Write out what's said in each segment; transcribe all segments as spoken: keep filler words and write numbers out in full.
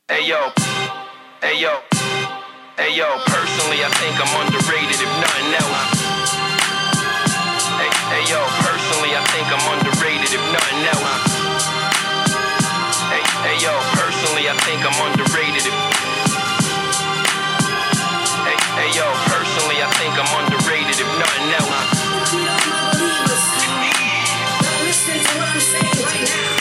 Hey yo, hey yo, hey yo, personally I think I'm underrated if nothing else. Hey, hey yo, personally I think I'm underrated if nothing else. Hey, hey yo, personally I think I'm underrated if Hey, hey yo, personally I think I'm underrated if nothing else. Listen to what I'm saying right now.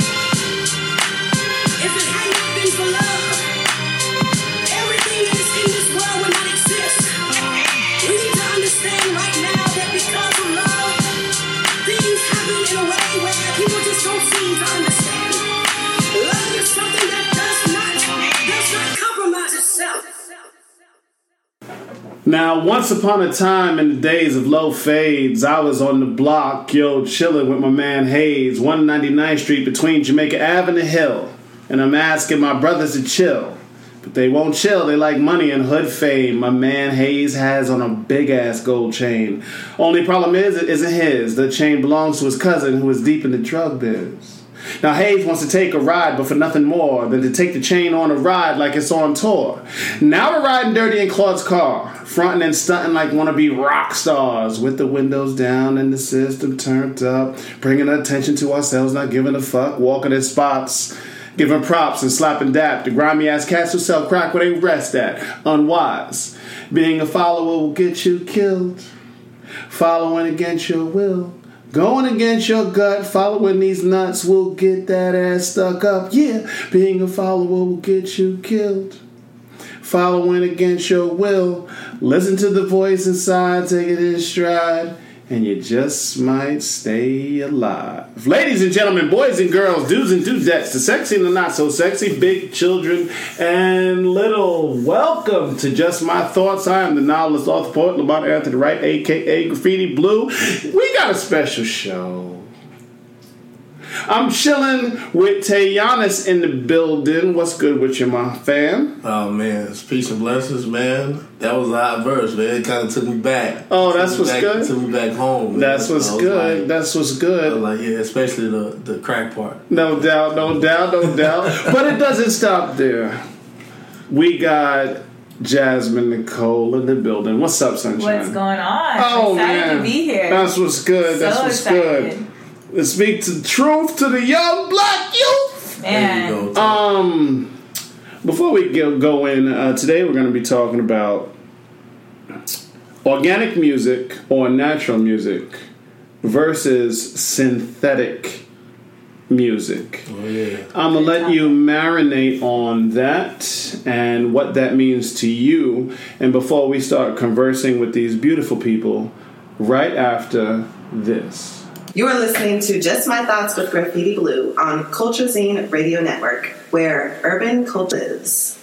If it had not been for love, everything that is in this world would not exist. We need to understand right now that because of love, things happen in a way where people just don't seem to understand. Love is something that does not, does not compromise itself. Now, once upon a time in the days of low fades, I was on the block, yo, chilling with my man Hayes, one ninety-ninth Street between Jamaica Avenue and Hill. And I'm asking my brothers to chill. But they won't chill, they like money and hood fame. My man Hayes has on a big-ass gold chain. Only problem is, it isn't his. The chain belongs to his cousin who is deep in the drug biz. Now Hayes wants to take a ride, but for nothing more than to take the chain on a ride like it's on tour. Now we're riding dirty in Claude's car, fronting and stunting like wannabe rock stars, with the windows down and the system turned up, bringing attention to ourselves, not giving a fuck, walking in spots, giving props and slapping dap. The grimy ass cats who sell crack where they rest at, unwise. Being a follower will get you killed, following against your will. Going against your gut, following these nuts will get that ass stuck up. Yeah, being a follower will get you killed. Following against your will. Listen to the voice inside, take it in stride, and you just might stay alive. Ladies and gentlemen, boys and girls, dudes and dudettes, the sexy and the not so sexy, big children and little, welcome to Just My Thoughts. I am the novelist, author, poet, Lamont Anthony Wright, a k a. Graffiti Blue. We got a special show. I'm chilling with Tayanis in the building. What's good with you, my fam? Oh, man. It's peace and blessings, man. That was a hot verse, man. It kind of took me back. Oh, that's what's back, good? It took me back home. Man. That's what's good. Like, that's what's good. I was like, yeah, especially the, the crack part. No doubt, no doubt, no doubt. But it doesn't stop there. We got Jasmine Nicole in the building. What's up, Sunshine? What's going on? Oh, I'm excited man. to be here. That's what's good. That's so what's excited. good. Let's speak to truth to the young black youth. Man. There you go. Um, before we go, go in, uh, today we're going to be talking about organic music or natural music versus synthetic music. Oh, yeah. I'm going to let you marinate on that and what that means to you. And before we start conversing with these beautiful people, right after this. You are listening to Just My Thoughts with Graffiti Blue on Culture Zine Radio Network, where urban culture is.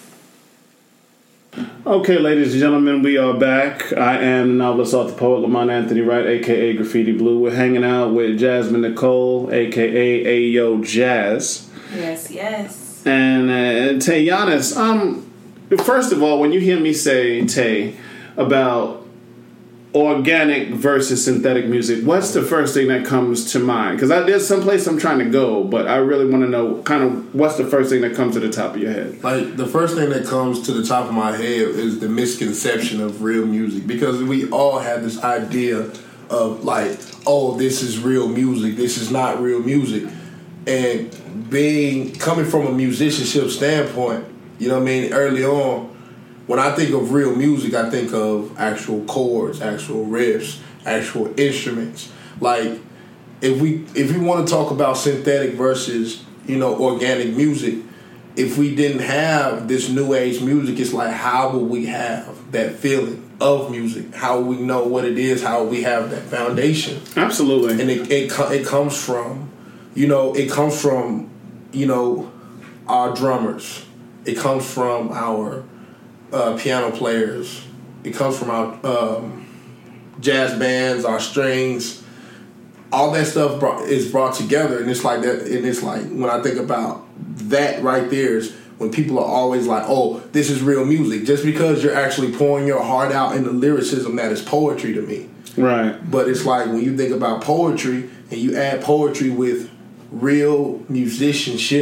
Okay, ladies and gentlemen, we are back. I am the novelist, author, poet, Lamont Anthony Wright, a k a. Graffiti Blue. We're hanging out with Jasmine Nicole, a k a. Ayo Jazz. Yes, yes. And uh, Tayanis, um, first of all, when you hear me say, Tay, about organic versus synthetic music, what's the first thing that comes to mind? Because there's some place I'm trying to go, but I really want to know kind of what's the first thing that comes to the top of your head. Like, the first thing that comes to the top of my head is the misconception of real music, because we all have this idea of like, oh, this is real music, this is not real music. And being, coming from a musicianship standpoint, you know what I mean, early on, when I think of real music, I think of actual chords, actual riffs, actual instruments. Like, if we if we want to talk about synthetic versus, you know, organic music, if we didn't have this new age music, it's like, how will we have that feeling of music? How will we know what it is? How will we have that foundation? Absolutely. And it it, it comes from, you know, it comes from, you know, our drummers. It comes from our Uh, piano players. It comes from our um, jazz bands, our strings. All that stuff brought, is brought together, and it's like that. And it's like, when I think about that right there, is when people are always like, "Oh, this is real music," just because you're actually pouring your heart out in the lyricism. That is poetry to me. Right. But it's like, when you think about poetry and you add poetry with real musicianship,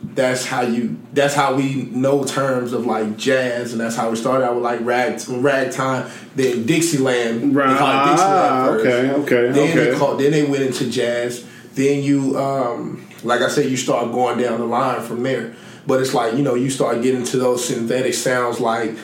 that's how you that's how we know terms of like jazz, and that's how we started out with like rag ragtime, then Dixieland. Right. They called it Dixieland Ah, first. okay, okay, Then okay. they called, then they went into jazz. Then you um like I said, you start going down the line from there. But it's like, you know, you start getting to those synthetic sounds like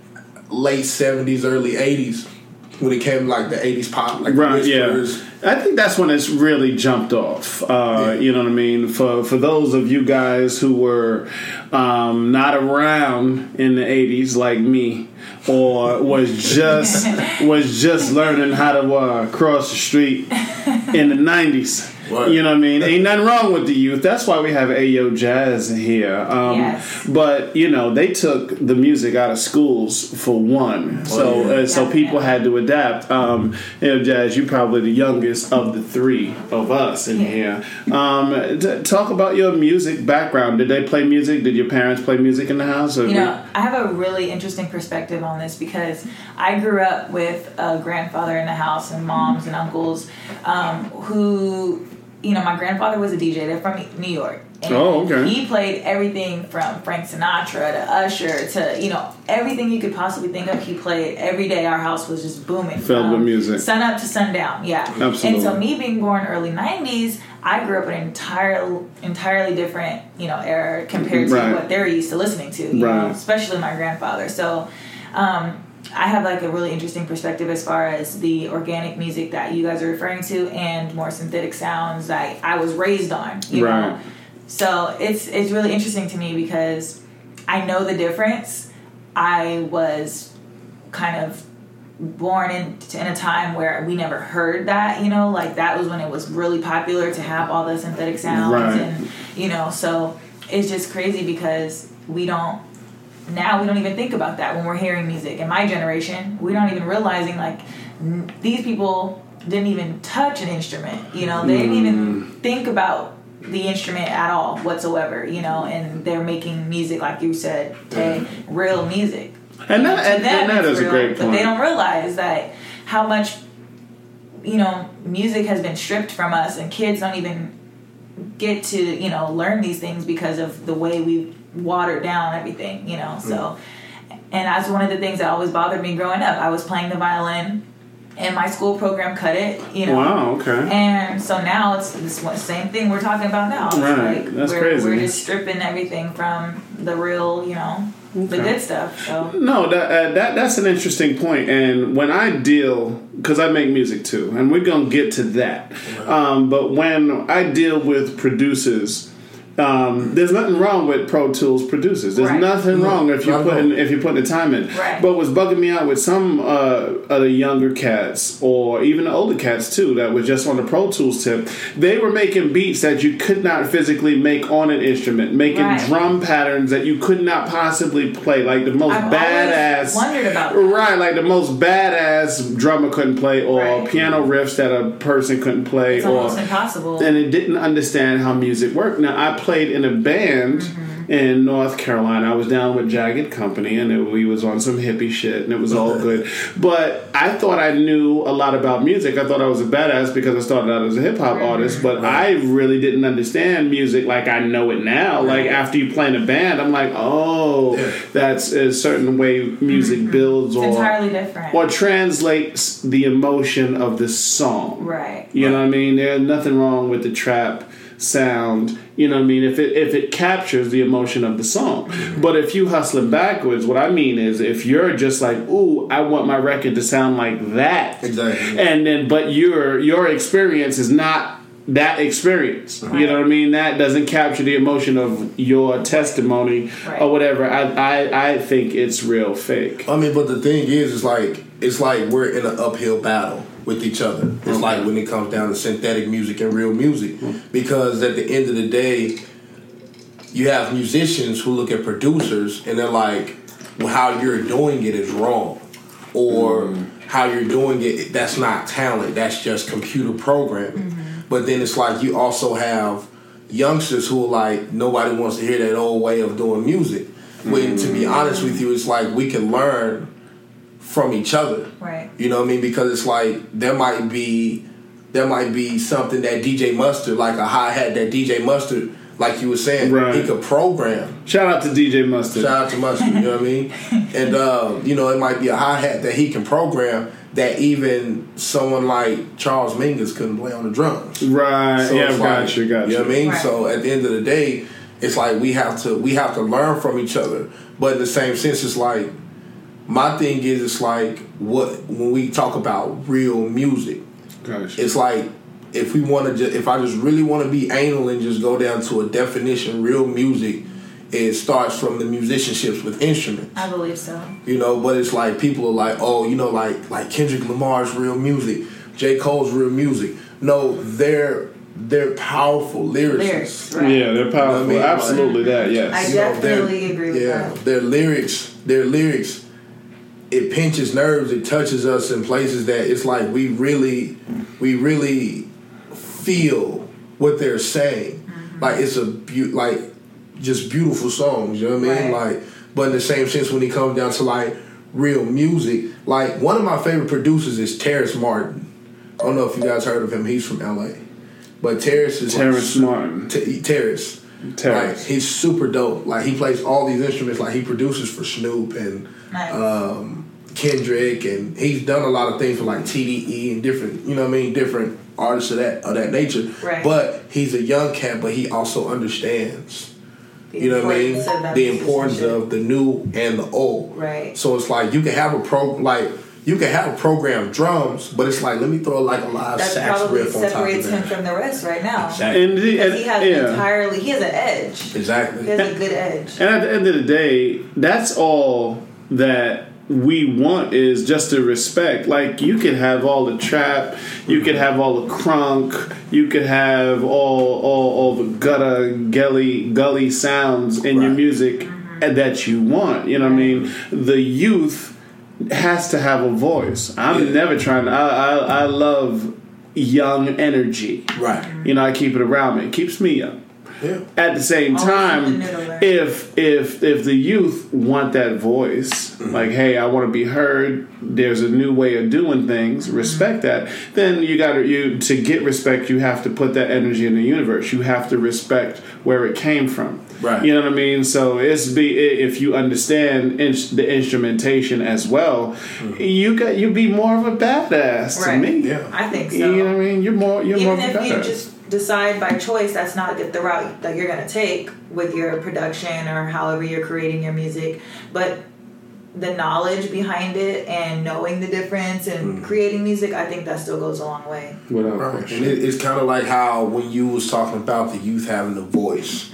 late seventies, early eighties, when it came to like the eighties pop, like Right, Whispers. yeah. I think that's when it's really jumped off. Uh, Yeah. You know what I mean? For for those of you guys who were um, not around in the eighties like me, or was just was just learning how to uh, cross the street in the nineties. Right. You know what I mean? Ain't nothing wrong with the youth. That's why we have Ayo Jazz here. Um, Yes. But, you know, they took the music out of schools for one. So yeah. uh, so people had to adapt. Um, you know, Jazz, you're probably the youngest of the three of us in Yeah. here. Um, t- talk about your music background. Did they play music? Did your parents play music in the house? Or You know, I have a really interesting perspective on this because I grew up with a grandfather in the house and moms and uncles um, who, you know, my grandfather was a D J. They're from New York. And Oh, okay. he played everything from Frank Sinatra to Usher to, you know, everything you could possibly think of. He played every day. Our house was just booming. Filled from with music. Sun up to sundown, yeah. Absolutely. And so me being born early nineties, I grew up in an entire, entirely different, you know, era compared to Right. what they're used to listening to, you Right. know, especially my grandfather. So um, I have like a really interesting perspective as far as the organic music that you guys are referring to and more synthetic sounds that I was raised on, you Right. know. So it's it's really interesting to me because I know the difference. I was kind of born in, in a time where we never heard that, you know, like that was when it was really popular to have all the synthetic sounds Right. and, you know, so it's just crazy because we don't, now we don't even think about that when we're hearing music. In my generation, we don't even realizing like n- these people didn't even touch an instrument, you know, they didn't even think about the instrument at all whatsoever, you know, and they're making music like you said, Tay, real music. And You know, that, to and, them and that it's is a real, great But point. they don't realize that how much, you know, music has been stripped from us, and kids don't even get to, you know, learn these things because of the way we watered down everything, you know. So, and that's one of the things that always bothered me growing up. I was playing the violin, and my school program cut it, you know. Wow, okay. And so now it's the same thing we're talking about now. It's Right, like that's we're, crazy. We're just stripping everything from the real, you know, the Okay. good stuff. So No, that, uh, that that's an interesting point. And when I deal, because I make music too, and we're gonna get to that. Um, but when I deal with producers, um, there's nothing wrong with Pro Tools producers. There's Right. nothing No, wrong if you not at put all. in, if you put the time in. Right. But what's bugging me out with some uh, of the younger cats, or even the older cats too, that was just on the Pro Tools tip, they were making beats that you could not physically make on an instrument, making Right. drum patterns that you could not possibly play, like the most I've badass. always wondered about that. Right, like the most badass drummer couldn't play, or Right. piano riffs that a person couldn't play, it's or almost impossible. and it didn't understand how music worked. Now, I played in a band Mm-hmm. in North Carolina. I was down with Jagged Company, and it, we was on some hippie shit, and it was all good. But I thought I knew a lot about music. I thought I was a badass because I started out as a hip hop artist, but I really didn't understand music like I know it now. Like after you play in a band, I'm like, oh, Yeah. that's a certain way music builds, it's or entirely different. or translates the emotion of the song. Right. You know what I mean? There's nothing wrong with the trap sound. You know what I mean? If it if it captures the emotion of the song. But if you hustling backwards, what I mean is if you're just like, ooh, I want my record to sound like that. Exactly. And then but your your experience is not that experience. You know what I mean? That doesn't capture the emotion of your testimony Right. or whatever. I, I I think it's real fake. I mean, but the thing is, it's like it's like we're in an uphill battle with each other. It's like when it comes down to synthetic music and real music, because at the end of the day, you have musicians who look at producers and they're like, well, how you're doing it is wrong, or how you're doing it, that's not talent, that's just computer programming. But then it's like you also have youngsters who are like, nobody wants to hear that old way of doing music. When to be honest with you, it's like we can learn from each other. Right. You know what I mean? Because it's like there might be there might be something that D J Mustard, like a hi-hat that D J Mustard like you were saying, Right. he could program. Shout out to D J Mustard. Shout out to Mustard, you know what I mean? And, uh, you know, it might be a hi-hat that he can program that even someone like Charles Mingus couldn't play on the drums. Right. So yeah, it's got like, you, got You know you. what I mean? Right. So at the end of the day, it's like we have to we have to learn from each other. But in the same sense, it's like my thing is it's like what when we talk about real music, Got you. it's like if we want to just if I just really want to be anal and just go down to a definition, real music, it starts from the musicianships with instruments. I believe so. You know, but it's like people are like, oh, you know, like like Kendrick Lamar's real music, J. Cole's real music. No, they're they're powerful lyricists. Lyrics, right? Yeah, they're powerful. You know what I mean? Absolutely that, yes. I You know, definitely their- agree with yeah, that. their lyrics, their lyrics, it pinches nerves. It touches us in places that it's like we really, we really feel what they're saying. Mm-hmm. Like it's a beau- like just beautiful songs. You know what I mean? Right. Like, but in the same sense, when it comes down to like real music, like one of my favorite producers is Terrace Martin. I don't know if you guys heard of him. He's from L A. But Terrace is Terrace like, Martin. T- Terrace. Terrace. Like, he's super dope. Like he plays all these instruments. Like he produces for Snoop and Nice. um, Kendrick, and he's done a lot of things for like T D E and different, you know what I mean, different artists of that of that nature. Right. But he's a young cat, but he also understands. The You know what I mean? importance of that The importance musicianship. of the new and the old. Right. So it's like you can have a pro like you can have programmed drums, but it's like let me throw like a live That sax probably riff on top of separates him that. from the rest right now. Exactly. And, the- Because and he has yeah. entirely, he has an edge. Exactly. He has a good edge. And at the end of the day, that's all that we want is just a respect. Like you could have all the trap, you could have all the crunk, you could have all all, all the gutter gully gully sounds in your Right. music that you want. You know what I mean? The youth has to have a voice. I'm Yeah. never trying to I, I I love young energy. Right. You know, I keep it around me. It keeps me young. Yeah. At the same Always time, something new to learn. if if if the youth want that voice, like, hey, I want to be heard. There's a new way of doing things. Respect that. Then you got to you to get respect. You have to put that energy in the universe. You have to respect where it came from. Right. You know what I mean? So it's be if you understand in, the instrumentation as well, you got you be more of a badass Right. to me. Yeah. I think so. You know what I mean? You're more you're more Even of a if you badass. just decide by choice that's not the route that you're going to take with your production or however you're creating your music, but the knowledge behind it and knowing the difference and creating music, I think that still goes a long way. Without Right. question. And it, it's kind of like how when you was talking about the youth having a voice.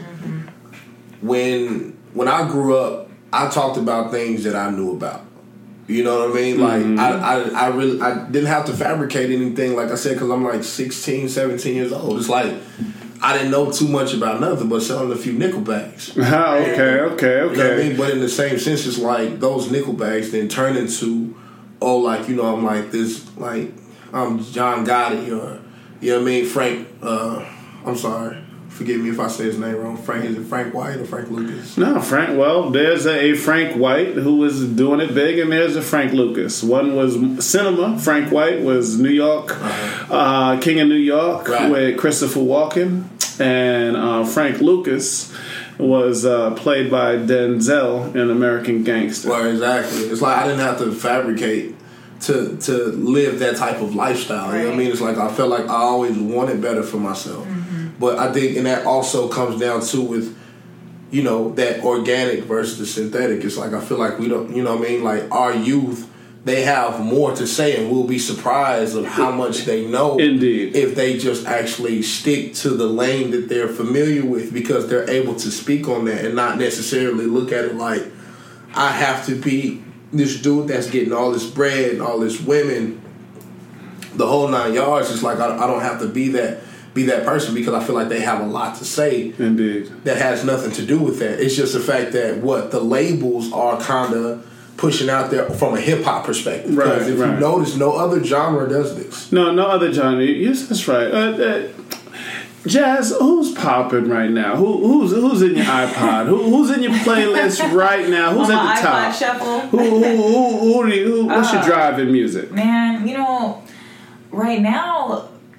When when I grew up, I talked about things that I knew about. You know what I mean? Like I, I, I really I didn't have to fabricate anything. Like I said, because I'm like sixteen, seventeen years old. It's like I didn't know too much about nothing but selling a few nickel bags. Ah, okay, okay, okay. You know what I mean? But in the same sense, it's like those nickel bags then turn into, oh, like, you know, I'm like this, like, I'm John Gotti or, you know what I mean, Frank, uh, I'm sorry. Forgive me if I say his name wrong. Frank, is it Frank White or Frank Lucas? No, Frank. Well, there's a, a Frank White who was doing it big, and there's a Frank Lucas. One was cinema. Frank White was New York, uh, King of New York Right. with Christopher Walken, and uh, Frank Lucas was uh, played by Denzel in American Gangster. Well, exactly. It's like I didn't have to fabricate to to live that type of lifestyle. You know what I mean? It's like I felt like I always wanted better for myself. But I think, and that also comes down to with, you know, that organic versus the synthetic. It's like I feel like we don't, you know what I mean? Like our youth, they have more to say, and we'll be surprised of how much they know. Indeed. If they just actually stick to the lane that they're familiar with, because they're able to speak on that and not necessarily look at it like I have to be this dude that's getting all this bread and all this women, the whole nine yards. It's like I, I don't have to be that. be that person, because I feel like they have a lot to say Indeed. that has nothing to do with that. It's just the fact that what the labels are kind of pushing out there from a hip hop perspective. Right, Because if right. you notice, no other genre does this. No, no other genre. Yes, that's right. Uh, uh, Jazz, who's popping right now? Who, who's who's in your iPod? Who, who's in your playlist right now? Who's On at my the iPod top? shuffle. Who, who, who, who, do you, who what's your Uh, driving music? Man, you know, right now,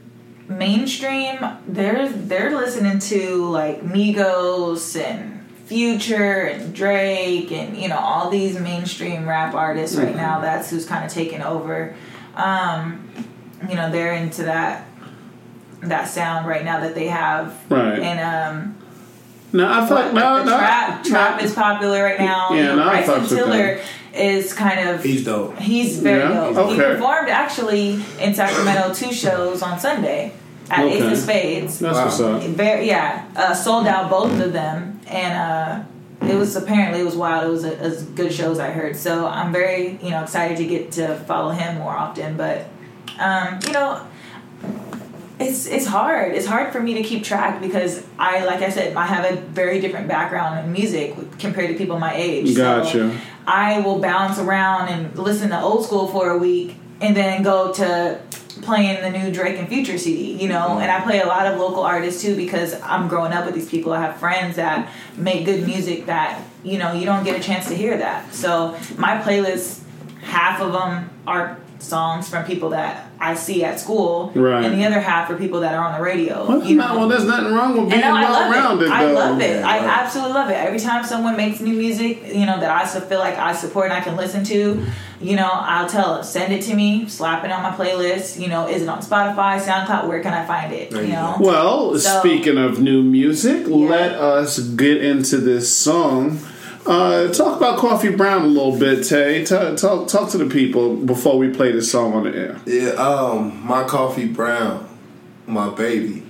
mainstream, they're they're listening to like Migos and Future and Drake and you know all these mainstream rap artists right now. That's who's kind of taking over. Um, you know, they're into that that sound right now that they have. Right. And um, no, I thought what, no, like the no, trap no. trap is popular right now. Yeah, you know, no, I Bryson fucks with Tiller that. is kind of He's dope. He's very Yeah? dope. He Okay. performed actually in Sacramento two shows on Sunday at Okay. Ace of Spades. That's Wow. what's up. Very, yeah, uh, sold out both of them, and uh, it was apparently it was wild. It was a, as good shows I heard. So I'm very you know excited to get to follow him more often. But um, you know, it's it's hard. It's hard for me to keep track because I, like I said, I have a very different background in music compared to people my age. Gotcha. So I will bounce around and listen to old school for a week, and then go to playing the new Drake and Future C D, you know, and I play a lot of local artists too because I'm growing up with these people. I have friends that make good music that, you know, you don't get a chance to hear that. So my playlist, half of them are songs from people that I see at school, Right. and the other half are people that are on the radio. Well, you no, know? well, there's nothing wrong with being And no, I well love rounded, it. I though. love it. Yeah, I right. absolutely love it. Every time someone makes new music, you know, that I su- feel like I support and I can listen to, you know, I'll tell them, send it to me, slap it on my playlist. You know, is it on Spotify, SoundCloud? Where can I find it? There You you know. go. Well, So- speaking of new music, let us get into this song. Uh, talk about Coffee Brown a little bit, Tay. Talk, talk, talk to the people before we play this song on the air. Yeah, um, my Coffee Brown, my baby.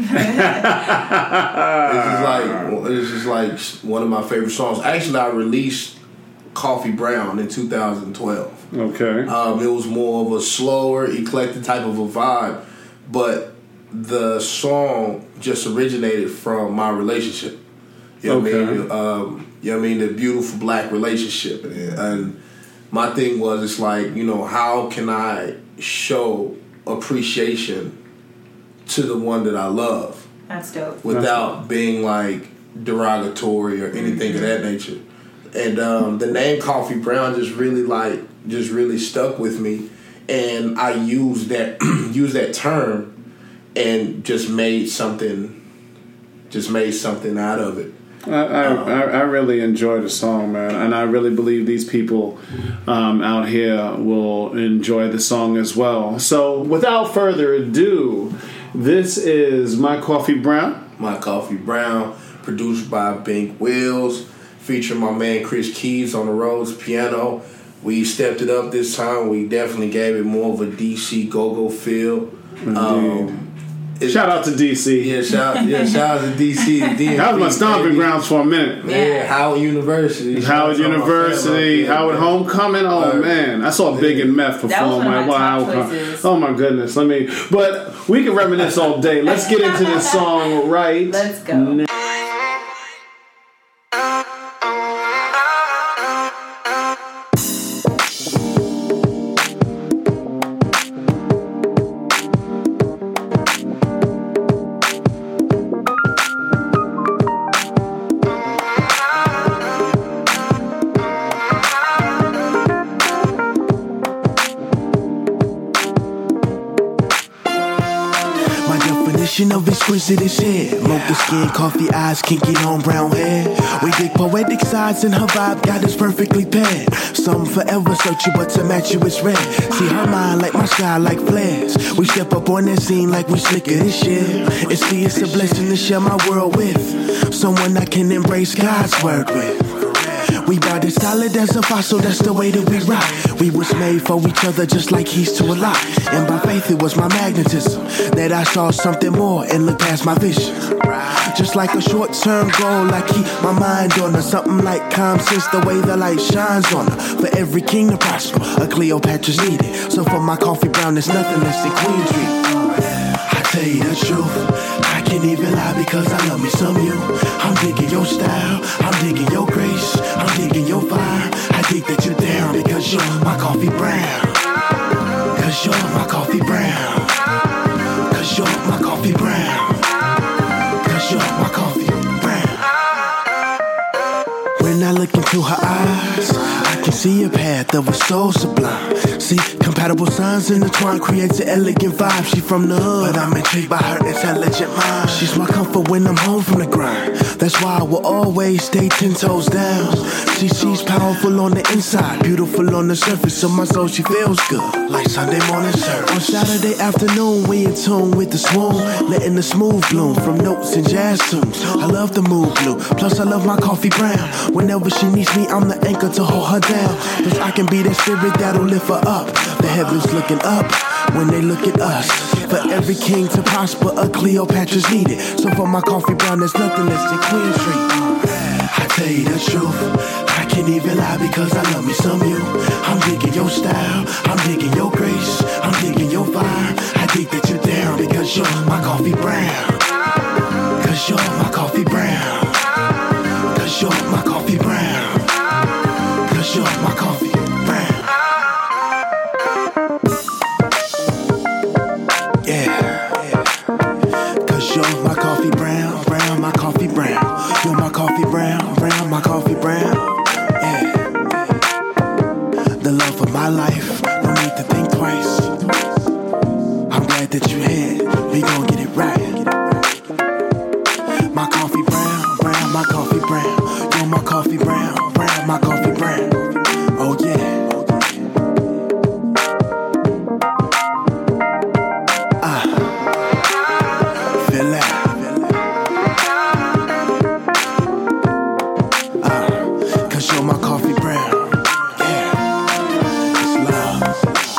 This is like this is like one of my favorite songs. Actually, I released Coffee Brown in two thousand twelve. Okay. Um, it was more of a slower, eclectic type of a vibe, but the song just originated from my relationship. You know what I Okay. mean? Um, you know what I mean? The beautiful black relationship. And my thing was, it's like, you know, how can I show appreciation to the one that I love That's dope. without being like derogatory or anything of that nature? And um, the name Coffee Brown just really like just really stuck with me, and I used that used that term and just made something just made something out of it. I, I, I I really enjoy the song, man, and I really believe these people um, out here will enjoy the song as well. So, without further ado, this is My Coffee Brown. My Coffee Brown, produced by Bink Wills, featuring my man Chris Keys on the Rhodes piano. We stepped it up this time. We definitely gave it more of a D C go-go feel. Um, it- Shout out to D C. Yeah, shout, yeah, shout out to D C. The D M V, That was my stomping baby. grounds for a minute. Yeah, Howard University. Howard Shout out to my University, family out Howard there. Homecoming. Oh Right. man, I saw Big and Meth perform. That was one of like, my wow, top Howard- choices. oh my goodness. Let me. But we can reminisce all day. Let's get into this song right. Let's go. now. My definition of exquisite is here. Mocha skin, coffee eyes, kinky long brown hair. We dig poetic sides and her vibe got us perfectly paired. Some forever searching, but to match you it's rare. See her mind like my sky like flares. We step up on that scene like we slicker this year. And see it's a blessing to share my world with someone I can embrace God's word with. We bout as solid as a fossil, that's the way that we rock. We was made for each other just like he's to a lot. And by faith it was my magnetism that I saw something more and looked past my vision. Just like a short-term goal, I keep my mind on her. Something like calm sense, the way the light shines on her. For every king to prosper, a Cleopatra's needed. So for my Coffee Brown, there's nothing less than Queen Street. I tell you the truth, I can't even lie because I love me some you. I'm digging your style, I'm digging your grace, I'm digging your vibe. I dig that you're down because you're my Coffee Brown. Cause you're my Coffee Brown. Cause you're my Coffee Brown. Cause you're my Coffee Brown. When I look into her eyes, I can see a path of a soul sublime. See, compatible signs intertwine creates an elegant vibe. She from the hood, but I'm intrigued by her intelligent mind. She's my comfort when I'm home from the grind. That's why I will always stay ten toes down. See, she's powerful on the inside, beautiful on the surface. So my soul, she feels good, like Sunday morning service. On Saturday afternoon, we in tune with the swoon, letting the smooth bloom from notes and jazz tunes. I love the mood blue, plus I love my coffee brown. Whenever she needs me, I'm the anchor to hold her down. Cause I can be that spirit that'll lift her up. The heavens looking up when they look at us. For every king to prosper, a Cleopatra's needed. So for my coffee brown, there's nothing less than Queen Street. I tell you the truth, I can't even lie because I love me some you. I'm digging your style, I'm digging your grace, I'm digging your vibe. I dig that you're down because you're my coffee brown. Cause you're my coffee brown. Cause you're my coffee brown. Cause you're my coffee brown. Yeah. Cause you're my coffee brown, brown, my coffee brown. You're my coffee brown, brown, my coffee brown. Yeah. The love of my life, no need to think twice. I'm glad that you're here, we gon' get it right. My coffee brown, brown, my coffee brown. You're my coffee brown, brown, my coffee brown. Oh yeah. Ah, feel that. Ah, cause you're my coffee brown. Yeah, it's love.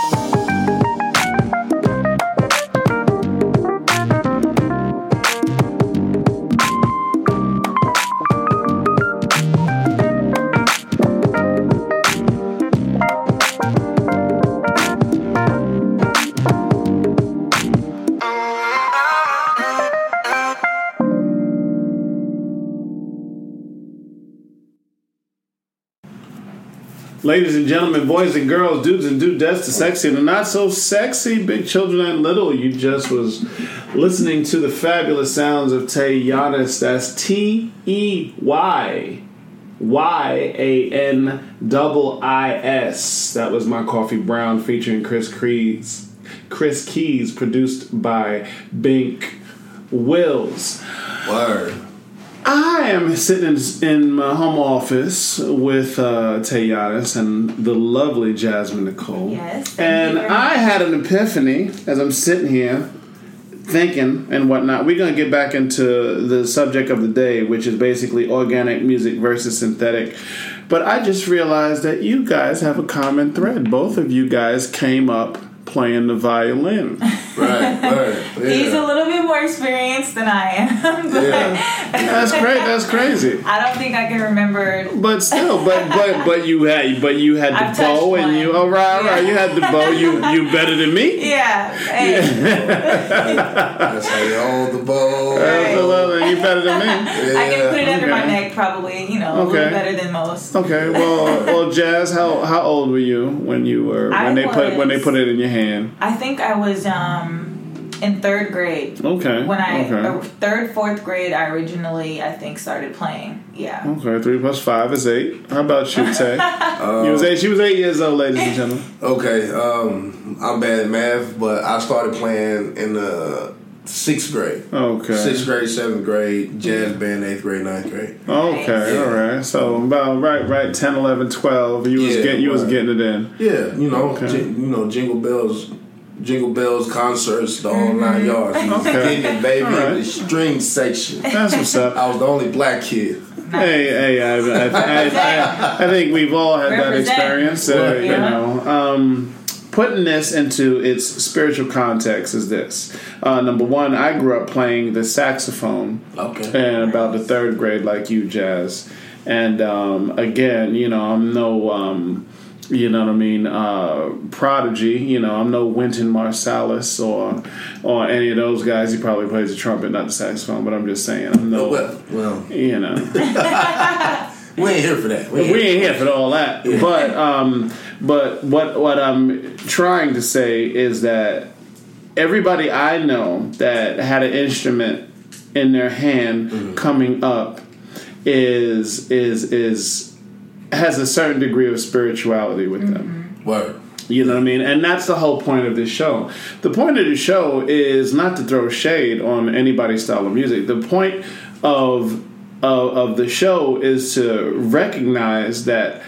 Ladies and gentlemen, boys and girls, dudes and dudettes, the sexy and the not so sexy, big children and little, you just was listening to the fabulous sounds of Tay Giannis. That's T E Y Y A N double I S. That was My Coffee Brown featuring Chris Keys. Chris Keys, produced by Bink Wills. Word. I am sitting in, in my home office with uh, Tay Giannis and the lovely Jasmine Nicole. Yes. And I had an epiphany as I'm sitting here thinking and whatnot. We're going to get back into the subject of the day, which is basically organic music versus synthetic. But I just realized that you guys have a common thread. Both of you guys came up playing the violin. Right, right. Yeah. He's a little bit more experienced than I am. But Yeah. That's great. That's crazy. I don't think I can remember. But still, but but but you had but you had I've the bow touched and one. you oh right Yeah. right you had the bow. You you better than me. Yeah. Hey. That's how you hold the bowl. Absolutely, you better than me. I can put it under my Okay. neck, probably. You know, a Okay. little better than most. Okay, well, well, Jazz, how how old were you when you were when I they put when they was- put it in your hand? I think I was um in third grade. Okay, When I okay. uh, third fourth grade, I originally I think started playing. Yeah. Okay, three plus five is eight. How about you, Tay? you was eight. She was eight years old, ladies and gentlemen. Okay, um, I'm bad at math, but I started playing in the sixth grade. Okay. Sixth grade, seventh grade, jazz band, eighth grade, ninth grade. Okay, Yeah. all right. So about right, right, ten, eleven, twelve. You was Yeah, getting you was right. getting it in. Yeah, you know, Okay. jing, you know, jingle bells, jingle bells, concerts, the whole nine yards. You was Okay. getting it, baby, All right. in the string section. That's what's up. I was the only black kid. Hey, hey, I, I, I, I, I think we've all had that Represent. experience. Uh, Right. you Yeah. know, um, putting this into its spiritual context is this. Uh, number one, I grew up playing the saxophone Okay. in about the third grade, like you, Jazz. And um, again, you know, I'm no, um, you know what I mean, uh, prodigy. You know, I'm no Wynton Marsalis or or any of those guys. He probably plays the trumpet, not the saxophone. But I'm just saying, I'm no, Well, well, you know. we ain't here for that. We ain't We here. ain't here for all that. But um, but what what I'm trying to say is that everybody I know that had an instrument in their hand Mm-hmm. coming up, is is is has a certain degree of spirituality with them. Word. You know what I mean? And that's the whole point of this show. The point of the show is not to throw shade on anybody's style of music. The point of of, of the show is to recognize that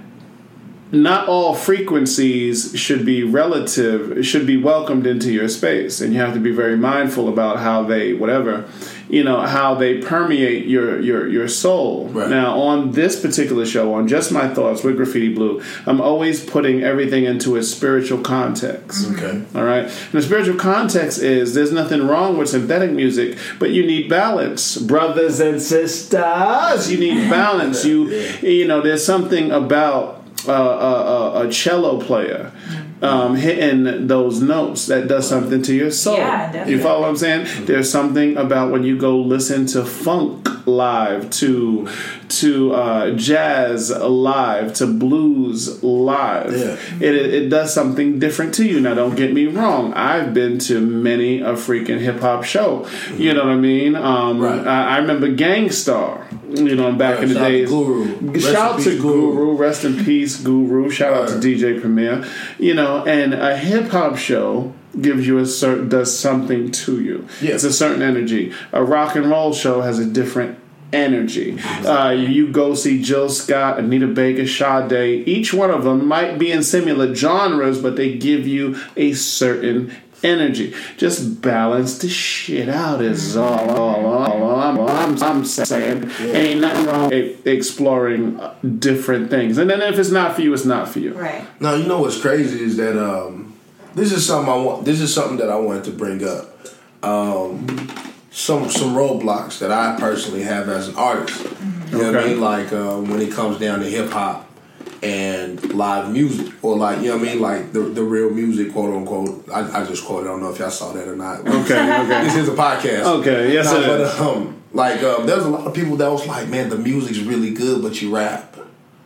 not all frequencies should be relative, should be welcomed into your space. And you have to be very mindful about how they, whatever, you know, how they permeate your your, your soul. Right. Now, on this particular show, on Just My Thoughts with Graffiti Blue, I'm always putting everything into a spiritual context. Okay. All right? And the spiritual context is there's nothing wrong with synthetic music, but you need balance. Brothers and sisters, you need balance. You, you know, there's something about Uh, a, a, a cello player um, hitting those notes that does something to your soul. Yeah, definitely. You follow what I'm saying? There's something about when you go listen to funk live, to to uh, jazz live, to blues live. Yeah. It, it it does something different to you. Now, don't get me wrong. I've been to many a freaking hip hop show. You know what I mean? Um, Right. I, I remember Gangstar. You know, back Right, in the shout out to days. Guru. Rest Shout in out to peace, Guru. Guru. Rest in peace, Guru. Shout out to Right. D J Premier. You know, and a hip hop show gives you a certain, does something to you. Yeah. It's a certain energy. A rock and roll show has a different energy. Uh, you go see Jill Scott, Anita Baker, Sade. Each one of them might be in similar genres, but they give you a certain energy. Just balance the shit out is all, all, all, all I'm, all I'm, I'm saying. Ain't nothing wrong with exploring different things. And then if it's not for you, it's not for you. Right. Now, you know what's crazy is that um, this is something I want. This is something that I wanted to bring up. Um, some some roadblocks that I personally have as an artist. You know what I Okay. mean? Like uh, when it comes down to hip hop and live music, or like, you know what I mean, like the the real music, quote unquote. I, I just quoted. I don't know if y'all saw that or not. Okay, okay. This is a podcast. Okay, yes, No, it but, is. um, like um, there's a lot of people that was like, man, the music's really good, but you rap.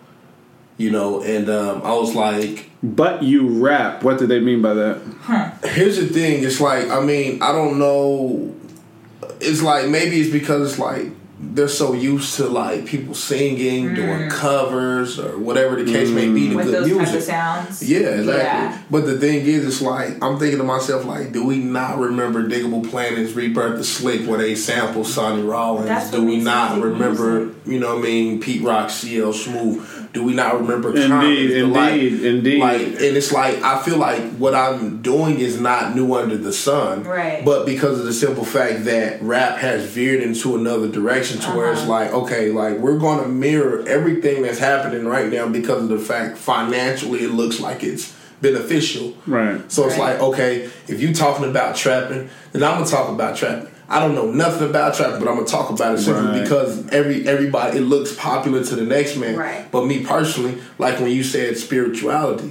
You know, and um, I was like, But you rap. What do they mean by that? here's the thing. It's like, I mean, I don't know. It's like, maybe it's because it's like they're so used to like people singing, doing covers, or whatever the case may be, the With good those music. types of sounds. Yeah, exactly. Yeah. But the thing is, it's like, I'm thinking to myself, like, do we not remember Diggable Planet's Rebirth of Slick where they sample Sonny Rollins? That's Do what we makes not music remember, music. you know what I mean, Pete Rock, C L Smooth? Do we not remember Indeed, Commons? The, like- indeed, indeed. Like, and it's like, I feel like what I'm doing is not new under the sun. Right. But because of the simple fact that rap has veered into another direction to where it's Uh-huh. like, okay, like we're going to mirror everything that's happening right now because of the fact financially it looks like it's beneficial. Right. So it's Right. like, okay, if you talking about trapping, then I'm gonna talk about trapping. I don't know nothing about trapping, but I'm gonna talk about it simply Right. because every everybody, it looks popular to the next man. Right. But me personally, like when you said spirituality,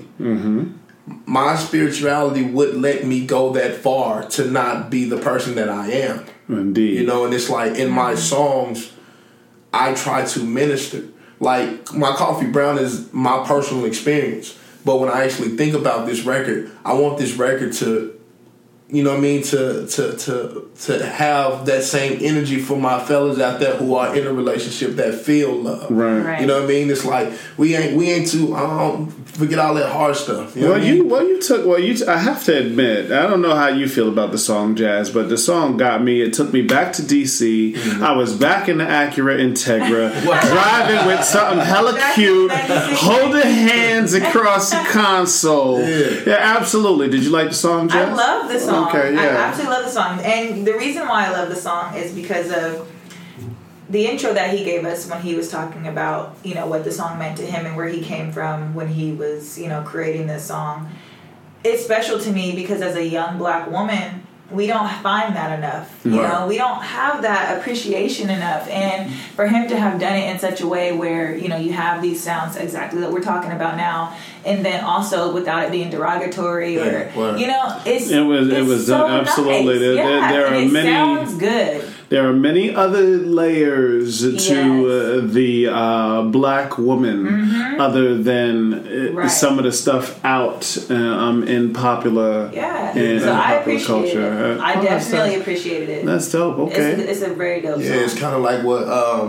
my spirituality wouldn't let me go that far to not be the person that I am. Indeed. You know, and it's like in my songs, I try to minister. Like my Coffee Brown is my personal experience. But when I actually think about this record, I want this record to, you know what I mean, to to to to have that same energy for my fellas out there who are in a relationship that feel love. Right. Right. You know what I mean? It's like we ain't we ain't too um forget all that hard stuff. You know Well, what I mean? you well you took well you. T- I have to admit, I don't know how you feel about the song Jazz, but the song got me. It took me back to D C. Mm-hmm. I was back in the Acura Integra, driving with something hella Back cute, in ninety-six. holding hands across the console. Yeah. Yeah, absolutely. Did you like the song Jazz? I love the song. Okay, I yeah. absolutely love the song. And the reason why I love the song is because of the intro that he gave us when he was talking about, you know, what the song meant to him and where he came from when he was, you know, creating this song. It's special to me because as a young black woman, we don't find that enough. You Right. know, we don't have that appreciation enough. And for him to have done it in such a way where, you know, you have these sounds exactly that we're talking about now, and then also without it being derogatory or, Yeah, right. you know, it's It was- it it's was so done- absolutely. nice. There- there- yeah, there and are it many- sounds good. There are many other layers to Yes. uh, the uh, black woman other than uh, Mm-hmm. Right. some of the stuff out uh, um, in popular Yeah, in, so in I popular appreciated culture. it. I Oh, that's definitely dope. appreciated it. That's dope. Okay. It's, it's a very dope Yeah, song. it's kind of like what um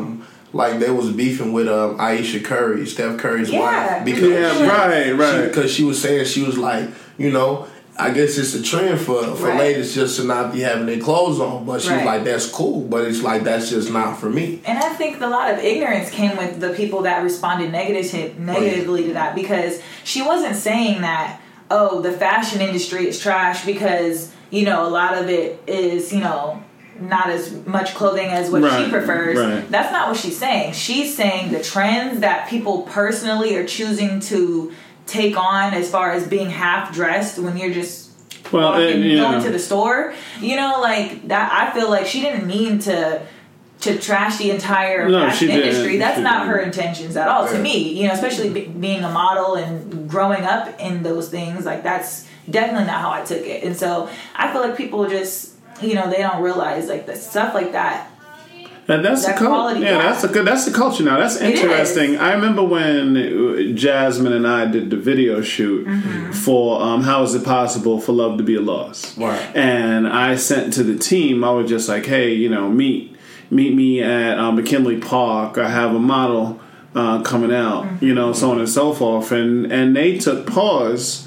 like they was beefing with um, Aisha Curry, Steph Curry's Yeah. wife, because Yeah, right, right. because she, she was saying she was like, you know, I guess it's a trend for, for Right. ladies just to not be having their clothes on, but she was Right. like, that's cool, but it's like that's just not for me. And I think a lot of ignorance came with the people that responded negative, negatively to that, because she wasn't saying that, oh, the fashion industry is trash because, you know, a lot of it is, you know, not as much clothing as what Right, she prefers. right. That's not what she's saying. She's saying the trends that people personally are choosing to take on as far as being half dressed when you're just Well, walking, and, you going know. to the store. You know, like that. I feel like she didn't mean to to trash the entire No, fashion she didn't. industry. That's She not didn't. her intentions at all. To Yeah. me, you know, especially be, being a model and growing up in those things, like that's definitely not how I took it. And so I feel like people just, you know, they don't realize like the stuff like that. And that's That the culture. quality, Yeah, yeah. that's the that's the culture now. That's It interesting. is. I remember when Jasmine and I did the video shoot Mm-hmm. for um, "How Is It Possible for Love to Be a Loss?" Right. And I sent to the team. I was just like, "Hey, you know, meet meet me at uh, McKinley Park. I have a model uh, coming out. Mm-hmm. You know, so on and so forth." And and they took pause.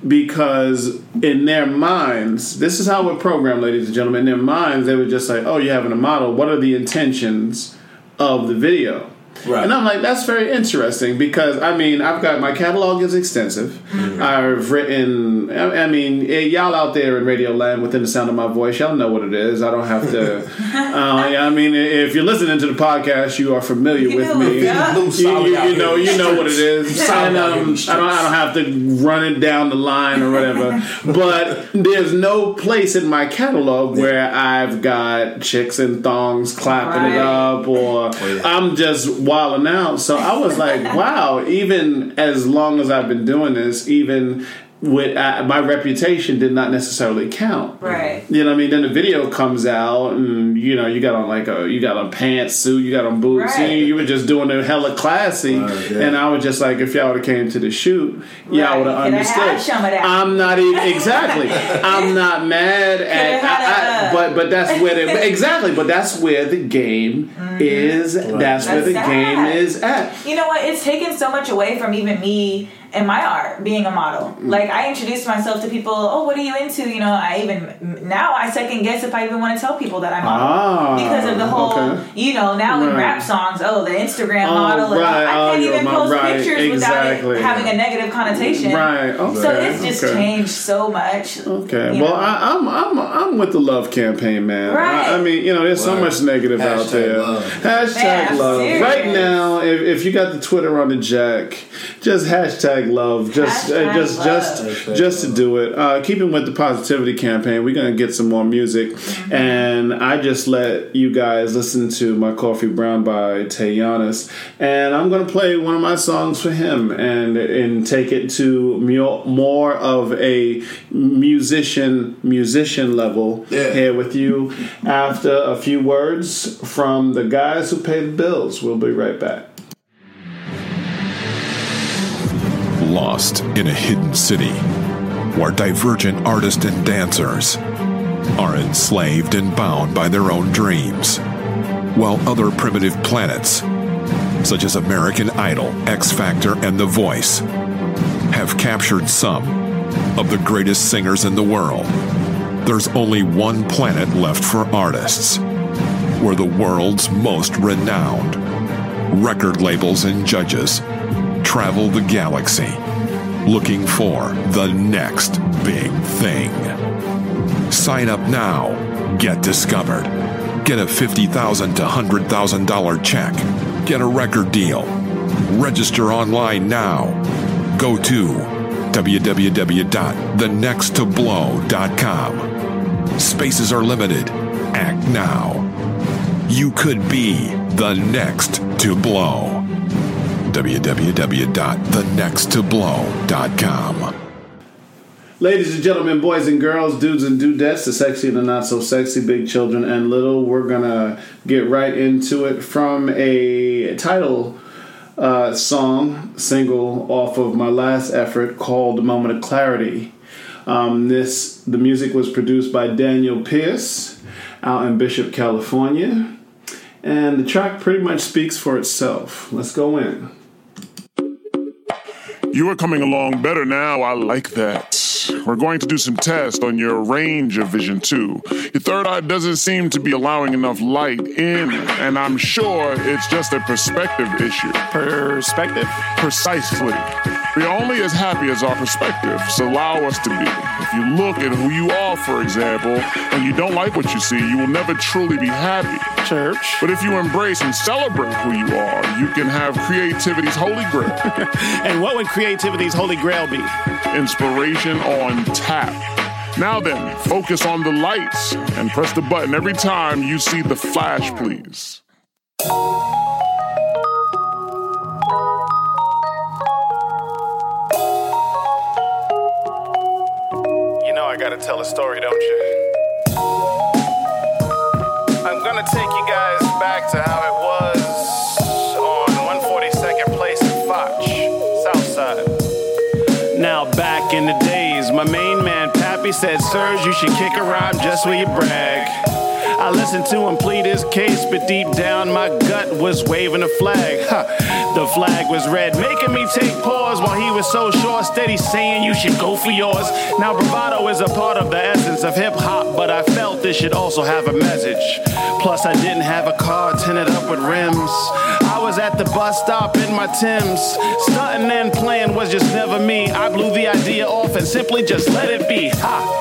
Because in their minds, this is how we're programmed, ladies and gentlemen. In their minds, they were just like, "Oh, you're having a model. What are the intentions of the video?" Right. And I'm like, that's very interesting because, I mean, I've got, my catalog is extensive. Mm-hmm. I've written, I, I mean, eh, y'all out there in Radio Land within the sound of my voice, y'all know what it is. I don't have to, uh, yeah, I mean, if you're listening to the podcast, you are familiar You with know me. what's You, up. you, you know, you know what it is. Solid And, out here in um, these I don't, I don't have to run it down the line or whatever. But there's no place in my catalog where I've got chicks and thongs clapping it Right. up, or yeah. I'm just wilding out. So I was like, wow, even as long as I've been doing this, even with uh, my reputation did not necessarily count. Right. You know what I mean? Then the video comes out, and you know, you got on like a, you got on pantsuit, you got on boots, Right. and you were just doing it hella classy. Right, yeah. And I was just like, if y'all would have came to the shoot, y'all Right. would have Could I have understood. some of that? I'm not even exactly. I'm not mad at, had I, I, a- but but that's where the, exactly. But that's where the game is. That's where That's the sad. game is at. You know what? It's taken so much away from even me and my art, being a model. Like, I introduced myself to people, oh, what are you into? You know, I even, now I second guess if I even want to tell people that I model. Ah, because of the whole, okay. you know, now in Right. rap songs, oh, the Instagram Oh, model. and right. I Oh, can't you're even my- post right. pictures Exactly. without it having a negative connotation. Right. Okay. So it's just okay. changed so much. Okay. you Well, know. I, I'm I'm I'm with the love campaign, man. Right. I, I mean, you know, there's so Right. much negative out Hashtag there. love. Hashtag Man, love. serious. Right now, if, if you got the Twitter on the jack, just hashtag love. Just uh, Hashtag just love. just Hashtag just to love. do it. Uh, keeping with the positivity campaign, we're gonna get some more music, Mm-hmm. and I just let you guys listen to My Coffee Brown by Tayanis, and I'm gonna play one of my songs for him, and and take it to mu- more of a musician musician level Yeah. here with you after a few words from the guys who pay the bills. We'll be right back. Lost in a hidden city where divergent artists and dancers are enslaved and bound by their own dreams, while other primitive planets, such as American Idol, X Factor, and The Voice, have captured some of the greatest singers in the world. There's only one planet left for artists, where the world's most renowned record labels and judges travel the galaxy looking for the next big thing. Sign up now. Get discovered. Get a fifty thousand dollars to one hundred thousand dollars check. Get a record deal. Register online now. Go to w w w dot the next to blow dot com. Spaces are limited. Act now. You could be the next to blow. w w w dot the next to blow dot com. Ladies and gentlemen, boys and girls, dudes and dudettes, the sexy and the not so sexy, big children and little, we're gonna get right into it from a title uh, song, single off of my last effort called Moment of Clarity. Um, this the music was produced by Daniel Pierce out in Bishop, California. And the track pretty much speaks for itself. Let's go in. You are coming along better now. I like that. We're going to do some tests on your range of vision too. Your third eye doesn't seem to be allowing enough light in, and I'm sure it's just a perspective issue. Perspective? Precisely. We're only as happy as our perspective, so allow us to be. If you look at who you are, for example, and you don't like what you see, you will never truly be happy. Church. But if you embrace and celebrate who you are, you can have creativity's holy grail. And what would creativity's holy grail be? Inspiration on tap. Now then, focus on the lights and press the button every time you see the flash, please. You know I gotta tell a story, don't you? I'm gonna take you guys back to how it was on one forty-second Place in Foch, Southside. Now back in the days, my main man Pappy said, "Sirs, you should kick a rhyme just where you brag." I listened to him plead his case, but deep down my gut was waving a flag. Ha. The flag was red, making me take pause while he was so sure, steady saying you should go for yours. Now bravado is a part of the essence of hip-hop, but I felt this should also have a message. Plus I didn't have a car tinted up with rims. I was at the bus stop in my Timbs. Stunting and playing was just never me. I blew the idea off and simply just let it be. Ha!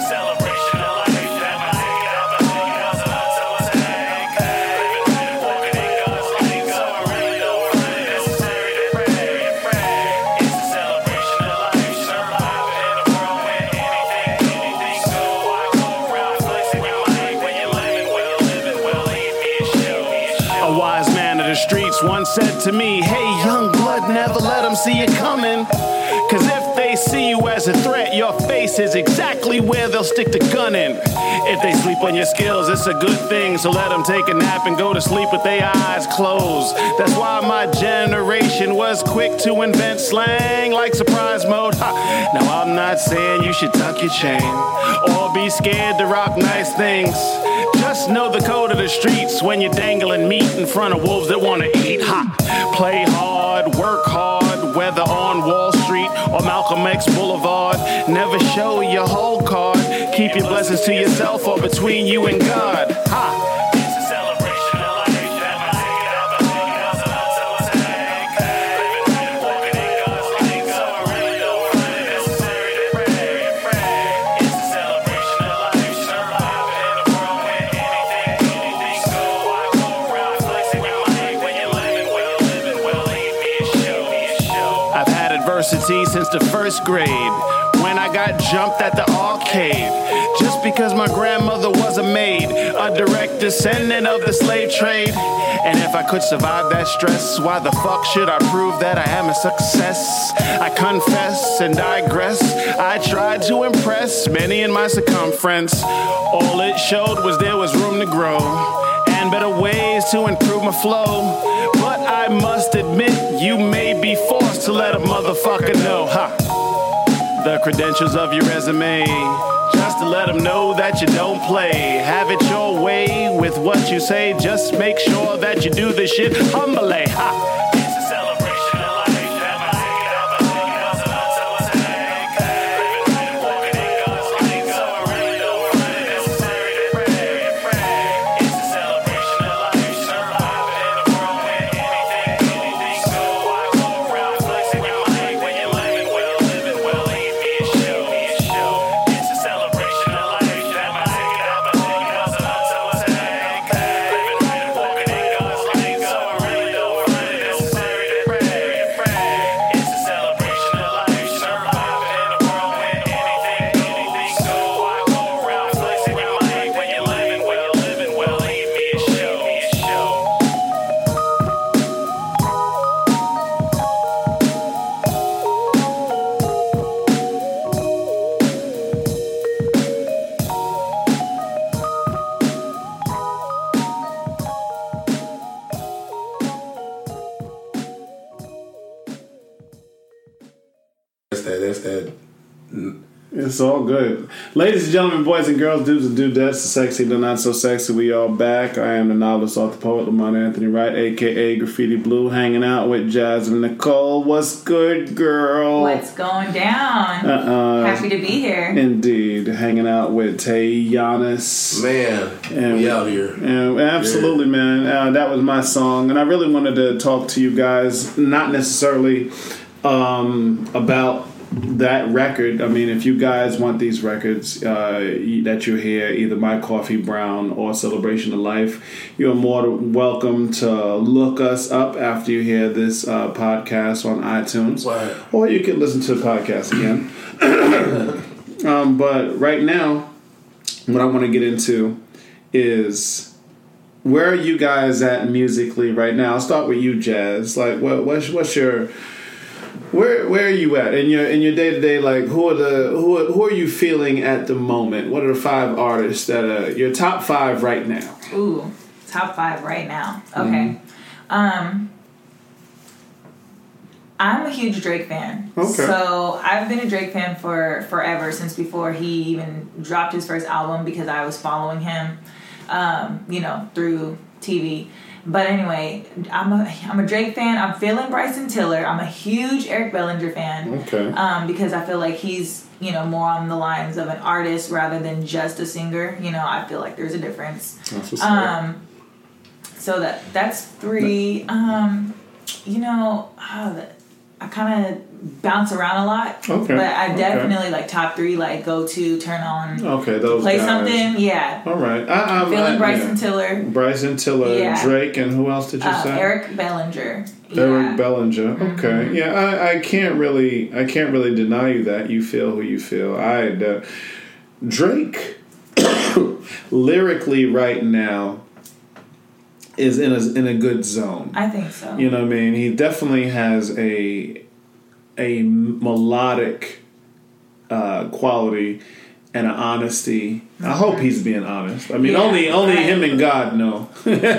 Streets once said to me, "Hey, young blood, never let them see you coming. Cause if they see you as a threat, your face is exactly where they'll stick the gun in. If they sleep on your skills, it's a good thing, so let them take a nap and go to sleep with their eyes closed. That's why my generation was quick to invent slang like surprise mode. Ha. Now I'm not saying you should tuck your chain or be scared to rock nice things. Just know the code of the streets when you're dangling meat in front of wolves that want to eat. Ha! Play hard, work hard, whether on Wall Street or Malcolm X Boulevard. Never show your whole card. Keep your blessings to yourself or between you and God. Ha! Since the first grade, when I got jumped at the arcade, just because my grandmother was a maid, a direct descendant of the slave trade. And if I could survive that stress, why the fuck should I prove that I am a success? I confess and digress. I tried to impress many in my circumference. All it showed was there was room to grow and better ways to improve my flow. But I must admit, you may be forced to let a motherfucker know, ha, the credentials of your resume, just to let them know that you don't play. Have it your way with what you say, just make sure that you do this shit humbly, ha. That's that. That's that. It's all good. Ladies and gentlemen, boys and girls, dudes and dudettes, the sexy, the not so sexy, we all back. I am the novelist, author, poet, Lamont Anthony Wright, a k a. Graffiti Blue, hanging out with Jasmine Nicole. What's good, girl? What's going down? Uh-uh. Happy to be here. Indeed. Hanging out with Tay Giannis. Man, and, we out here. And absolutely, yeah. man. Uh, that was my song. And I really wanted to talk to you guys, not necessarily um, about that record. I mean, if you guys want these records uh, that you hear, either My Coffee Brown or Celebration of Life, you're more than welcome to look us up after you hear this uh, podcast on iTunes. Right. Or you can listen to the podcast again. um, but right now, what I want to get into is, where are you guys at musically right now? I'll start with you, Jazz. Like, what, what's, what's your... Where where are you at in your in your day to day? Like, who are the who are, who are you feeling at the moment? What are the five artists that are your top five right now? Ooh, top five right now. Okay, Mm-hmm. um, I'm a huge Drake fan. Okay. So I've been a Drake fan for forever, since before he even dropped his first album, because I was following him, um, you know, through T V. But anyway, I'm a I'm a Drake fan. I'm feeling Bryson Tiller. I'm a huge Eric Bellinger fan. Okay. Um, because I feel like he's, you know, more on the lines of an artist rather than just a singer. You know, I feel like there's a difference. That's what's um, so that that's three. Um, you know, oh, the, I kind of bounce around a lot. Okay. But I definitely okay. like top three. Like go to, turn on. Okay, those play guys. something. Yeah. All right. I, I'm feeling I, Bryson yeah. Tiller. Bryson Tiller, Yeah. Drake, and who else did you Uh, say? Eric Bellinger. Eric Yeah. Bellinger. Mm-hmm. Okay. Yeah, I, I can't really I can't really deny you that. You feel who you feel. I uh, Drake lyrically right now is in a in a good zone. I think so. You know what I mean? He definitely has a a melodic uh, quality and an honesty. I hope he's being honest. I mean, Yeah, only only right. him and God know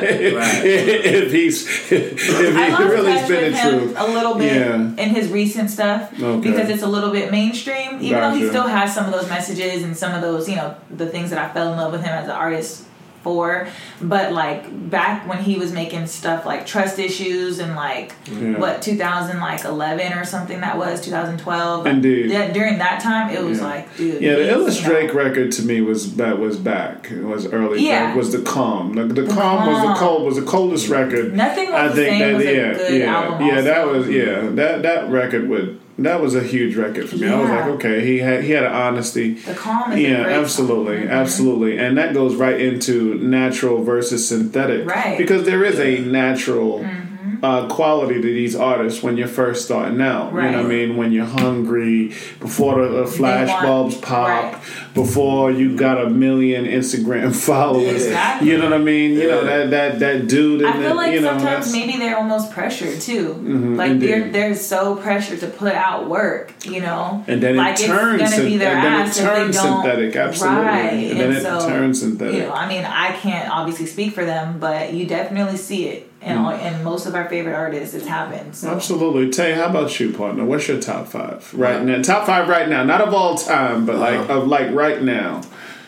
if he's if I he's lost really touch spinning with him truth. a little bit Yeah. in his recent stuff Okay. because it's a little bit mainstream, even though he Gotcha. still has some of those messages and some of those, you know, the things that I fell in love with him as an artist for. But like back when he was making stuff like Trust Issues and like Yeah. what two thousand like eleven or something that was two thousand twelve. Indeed. Yeah, during that time it was Yeah. like, dude. Yeah, the he's, illest you know, Drake record to me was that was back. It was early. Yeah. Drake was the Calm. The, the, The Calm was the Calm. cold was the coldest record. Nothing Was I the think Same that was a yeah good yeah album yeah that also. was yeah that that record would that was a huge record for me. I was Yeah. like, okay, he had he had an honesty. The Calm is a Yeah, great absolutely, song. Mhm. absolutely, and that goes right into natural versus synthetic, Right. Because there is a natural uh, quality to these artists when you're first starting out. You know what I Right. mean? When you're hungry, before the, the flash want- bulbs pop, right. before you got a million Instagram followers. Exactly. You know what I mean? You know Yeah. that that that dude. I in feel the, like you know, sometimes that's- maybe they're almost pressured too. Mhm, like indeed. they're they're so pressured to put out work, you know. And then like it turns, it's gonna be their and then it ass if they turns don't- synthetic, absolutely. Right. And then it so, turns synthetic. You know, I mean, I can't obviously speak for them, but you definitely see it, and Mm. all and most of our favorite artists, it's happened. So. Absolutely. Tay, how about you, partner? What's your top five right now? Top five right now, not of all time, but like Uh-huh. of like right now.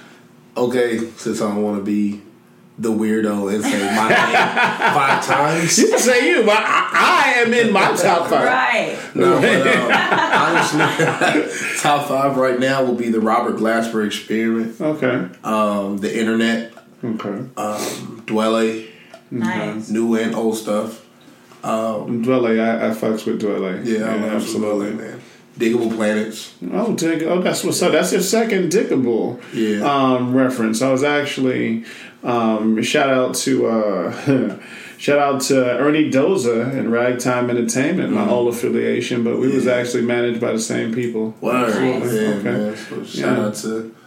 Okay, since I don't want to be the weirdo and say my name five times. You can say you, but I, I am in my top five. Right. No, but um, honestly, top five right now will be the Robert Glasper Experiment, Okay. um, the Internet, Okay. um, Dwelle, Nice. new and old stuff. Um, Dwelle, I, I fucks with Dwelle. yeah, absolutely, man. Diggable Planets. Oh, dig- oh, that's what's up. That's your second Diggable Yeah. um, reference. I was actually um, shout out to uh, shout out to Ernie Doza and Ragtime Entertainment, my old affiliation, but we was Yeah. actually managed by the same people. Word. Nice. Yeah, Okay. man. So shout Yeah. out to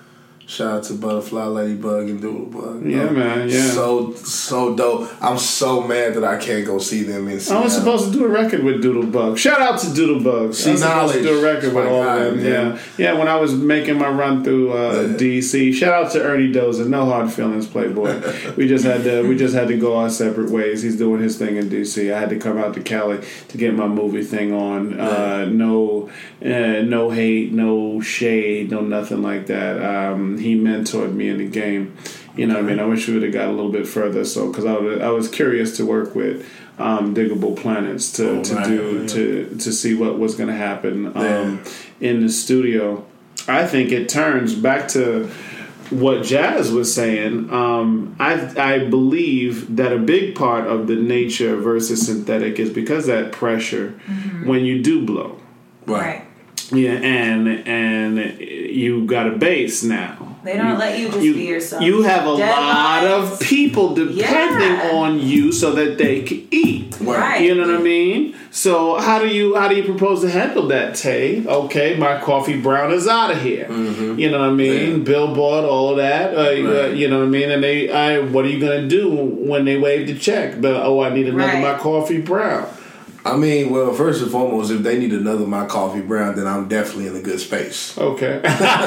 Shout out to Butterfly Ladybug and Doodlebug. Yeah, um, man. Yeah. So so dope. I'm so mad that I can't go see them in Seattle. I was supposed to do a record with Doodlebug. Shout out to Doodlebug. See, I was knowledge. supposed to do a record with all God, of them. man. Yeah. Yeah, when I was making my run through uh, Yeah. D C. Shout out to Ernie Dozer. No hard feelings, Playboy. we just had to we just had to go our separate ways. He's doing his thing in D C. I had to come out to Cali to get my movie thing on. Uh, no uh, no hate, no shade, no nothing like that. Um, he mentored me in the game. You know what I mean? I wish we would have got a little bit further. So, because I, was- I was curious to work with um, Diggable Planets to, Oh, to right, do yeah. to to see what was going to happen um, Yeah. in the studio. I think it turns back to what Jazz was saying. Um, I I believe that a big part of the nature versus synthetic is because that pressure when you do blow. Right. Yeah, and and you got a bass now. They don't let you just be yourself. You have a lot Deadlines. of people depending Yeah. on you so that they can eat. Right. You know what I mean? So how do you how do you propose to handle that, Tay? Okay, my coffee brown is out of here. Mm-hmm. You know what I mean? Yeah. Billboard, all of that. Uh, Right. uh, you know what I mean? And they, I, what are you gonna do when they wave the check? But oh, I need another Right. my coffee brown. I mean, well, first and foremost, if they need another My Coffee Brown, then I'm definitely in a good space. Okay.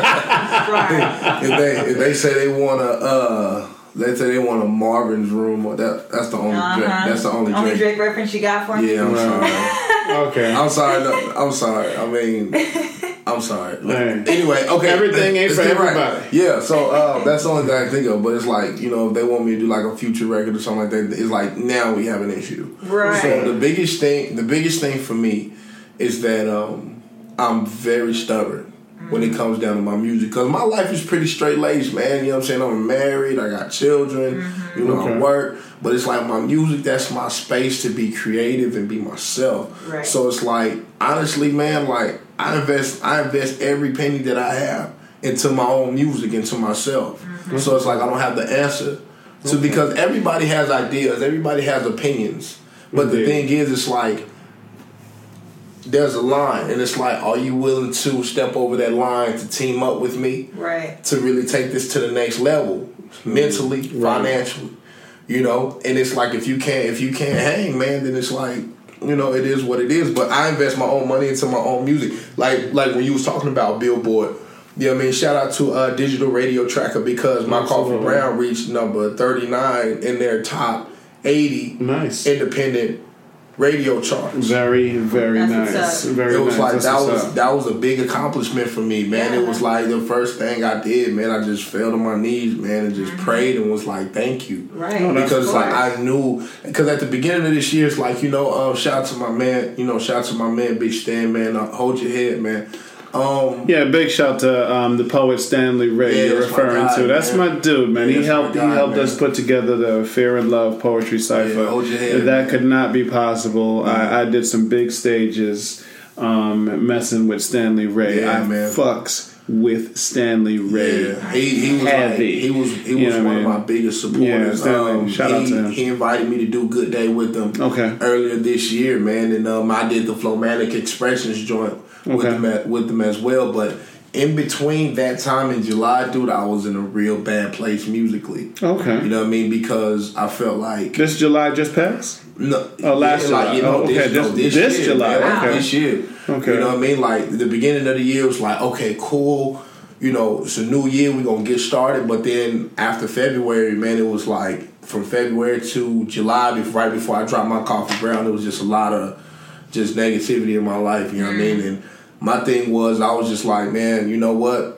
Right. if they if they say they want a uh, let's say they want a Marvin's Room, or that that's the only Uh-huh. Drake, that's the only, Only Drake. Drake reference you got for me? Yeah, I'm Right. sorry. Okay. I'm sorry. No, I'm sorry. I mean, I'm sorry. Hey. Anyway, okay. Everything ain't let's for get right. everybody. Yeah, so uh, that's the only thing I can think of. But it's like, you know, if they want me to do like a future record or something like that, it's like now we have an issue. Right. So the biggest thing, the biggest thing for me is that um, I'm very stubborn when it comes down to my music, because my life is pretty straight laced, man. You know what I'm saying? I'm married, I got children, you know, Okay. I work. But it's like my music, that's my space to be creative and be myself. Right. So it's like, honestly, man, like I invest I invest every penny that I have into my own music, into myself. Mm-hmm. So it's like I don't have the answer to, because everybody has ideas, everybody has opinions. But the Indeed. thing is, it's like there's a line, and it's like, are you willing to step over that line to team up with me Right. to really take this to the next level, mentally, Right. financially, you know? And it's like, if you can't, if you can't hang, man, then it's like, you know, it is what it is. But I invest my own money into my own music, like like when you was talking about Billboard. You know what I mean? Shout out to uh, Digital Radio Tracker, because My Coffee Absolutely. Brown reached number thirty-nine in their top eighty Nice. independent radio charts. Very, very That's nice. what's up. Very It was nice. like That's that what's was up. that was a big accomplishment for me, man. Yeah. It was like the first thing I did, man. I just fell to my knees, man, and just prayed and was like, "Thank you," Right. Oh, that's because Of like course. I knew, because at the beginning of this year, it's like, you know, um, shout out to my man, you know, shout out to my man, Big Stan, man. Uh, hold your head, man. Um, Yeah, big shout to um, the poet Stanley Ray Yeah, you're that's my referring guy, to. That's man. my dude, man. Yeah, he that's my helped. guy, he helped man. us put together the Fear and Love Poetry Cipher. Yeah, hold your head, that man. could not be possible. I, I did some big stages, um, messing with Stanley Ray. Yeah, I man. fucks with Stanley Ray. Yeah, he he was like, Heavy. he was he You was know what one I of mean? my biggest supporters. Yeah, Stanley, Um, shout he, out to him. He invited me to do Good Day with him. Okay. Earlier this year, man, and um, I did the Flowmatic Expressions joint with Okay. them at, with them as well. But in between that time in July, dude, I was in a real bad place musically. Okay. You know what I mean? Because I felt like This July just passed. no, Oh, last yeah, July. like, you know, Oh, okay, this, no, this- this, this year, July, man, okay. this year. Okay. You know what I mean? Like the beginning of the year was like, okay, cool. You know, it's a new year. We're gonna get started. But then after February, man, it was like from February to July, before, right before I dropped My Coffee Brown, it was just a lot of just negativity in my life. You know what I mean? And my thing was, I was just like, man, you know what?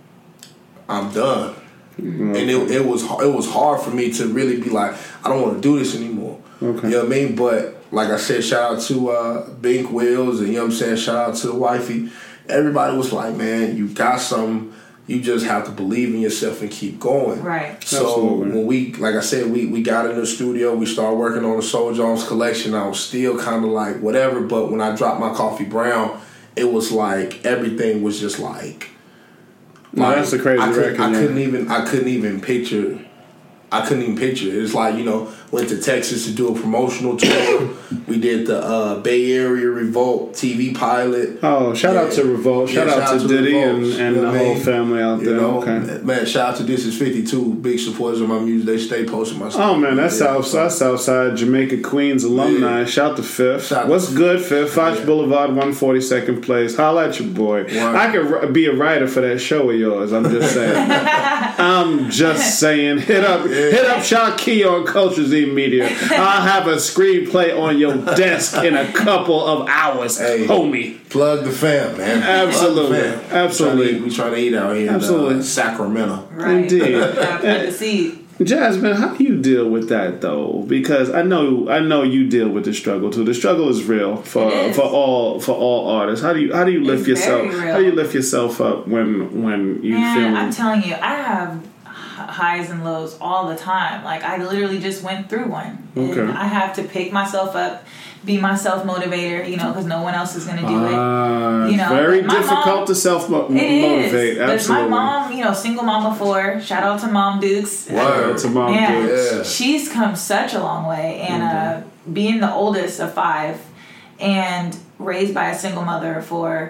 I'm done. And it, it was it was hard for me to really be like, I don't want to do this anymore. Okay. You know what I mean? But like I said, shout out to uh, Bink Wills, and you know what I'm saying, shout out to the wifey. Everybody was like, man, you got something. You just have to believe in yourself and keep going. Right. So Absolutely. when we, like I said, we, we got in the studio, we started working on the Soul Jones collection. I was still kind of like whatever, but when I dropped My Coffee Brown, it was like everything was just like. No, that's a crazy I couldn't, record, I yeah. couldn't even I couldn't even picture I couldn't even picture it. It's like, you know, Went to Texas to do a promotional tour. We did the uh, Bay Area Revolt T V pilot. Oh, shout yeah. out to Revolt. Shout, yeah, out, shout out to Diddy Revolt, and, and you know the whole family out there. You know, okay. Man, shout out to This Is fifty-two. Big supporters of my music. They stay posting my stuff. Oh, man, that's, yeah. South, that's Southside Jamaica Queens alumni. Yeah. Shout to Fifth. Shout What's to good, Fifth? Fox yeah. Boulevard, one forty-second Place. Holla at your boy. Wow. I could be a writer for that show of yours. I'm just saying. I'm just saying. Hit up, yeah. hit up Shaki on Culture Z Media. I'll have a screenplay on your desk in a couple of hours, hey, homie. Plug the fam, man. Absolutely, fam. absolutely. We try to eat out here Absolutely. in uh, Sacramento. Right. Indeed. and, see. Jasmine, how do you deal with that though? Because I know, I know you deal with the struggle too. The struggle is real for is. for all for all artists. How do you how do you lift it's yourself? How do you lift yourself up when when you Man, feel? I'm telling you, I have highs and lows all the time. Like I literally just went through one. Okay. And I have to pick myself up, be my self motivator, you know, because no one else is going to do it. Uh, you know, very difficult mom, to self motivate. Absolutely. My mom, you know, single mom before. Shout out to Mom Dukes. Shout out to Mom yeah, Dukes. Yeah. She's come such a long way, and mm-hmm. uh, being the oldest of five, and raised by a single mother of four,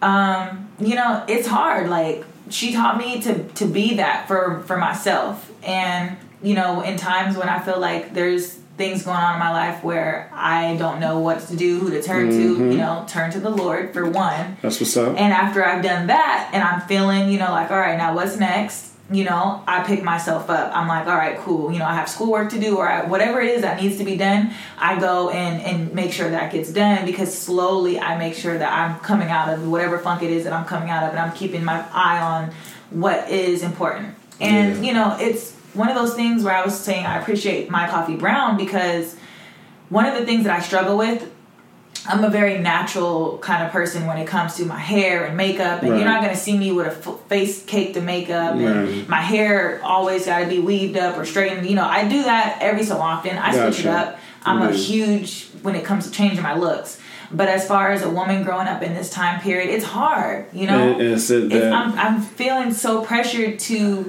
um, you know, it's hard. Like she taught me to to be that for for myself, and you know, in times when I feel like there's things going on in my life where I don't know what to do, who to turn mm-hmm. to, you know, turn to the Lord for one. That's what's up. And after I've done that and I'm feeling, you know, like, all right, now what's next? You know, I pick myself up. I'm like, all right, cool. You know, I have schoolwork to do or I, whatever it is that needs to be done. I go and, and make sure that gets done because slowly I make sure that I'm coming out of whatever funk it is that I'm coming out of and I'm keeping my eye on what is important. And, yeah. you know, it's one of those things where I was saying I appreciate My Coffee Brown because one of the things that I struggle with, I'm a very natural kind of person when it comes to my hair and makeup, and right. you're not going to see me with a f- face caked to makeup, and right. my hair always got to be weaved up or straightened. You know, I do that every so often. I gotcha. switch it up. I'm mm-hmm. a huge when it comes to changing my looks. But as far as a woman growing up in this time period, it's hard. You know, it's, it's, it's, I'm, I'm feeling so pressured to.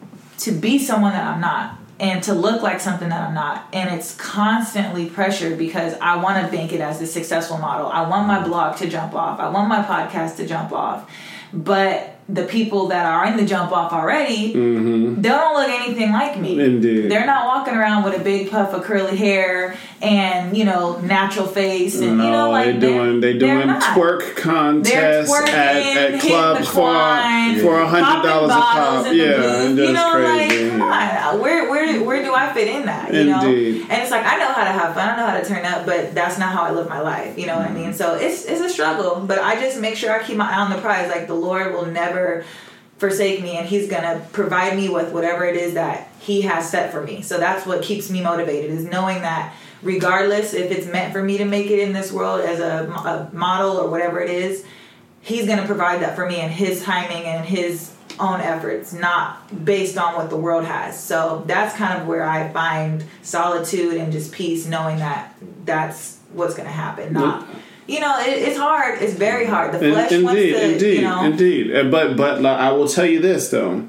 to be someone that I'm not and to look like something that I'm not. And it's constantly pressured because I want to bank it as the successful model. I want my blog to jump off. I want my podcast to jump off. But the people that are in the jump off already, mm-hmm. they don't look anything like me. Indeed. They're not walking around with a big puff of curly hair and, you know, natural face. And, no, you know, like they're doing, they're doing twerk contests at, at clubs for, for one hundred dollars a pop. Yeah, and you know, crazy. Like, come on. Where, where, where do I fit in that? You Indeed. know? And it's like, I know how to have fun. I know how to turn up, but that's not how I live my life. You know what I mean? So it's, it's a struggle, but I just make sure I keep my eye on the prize. Like, the Lord will never forsake me, and he's gonna provide me with whatever it is that he has set for me. So that's what keeps me motivated, is knowing that regardless if it's meant for me to make it in this world as a, a model or whatever it is, he's gonna provide that for me in his timing and his own efforts, not based on what the world has. So that's kind of where I find solitude and just peace, knowing that that's what's gonna happen. Not You know, it, it's hard. It's very hard. The flesh indeed, wants to, indeed, you know. Indeed, but but like, I will tell you this though,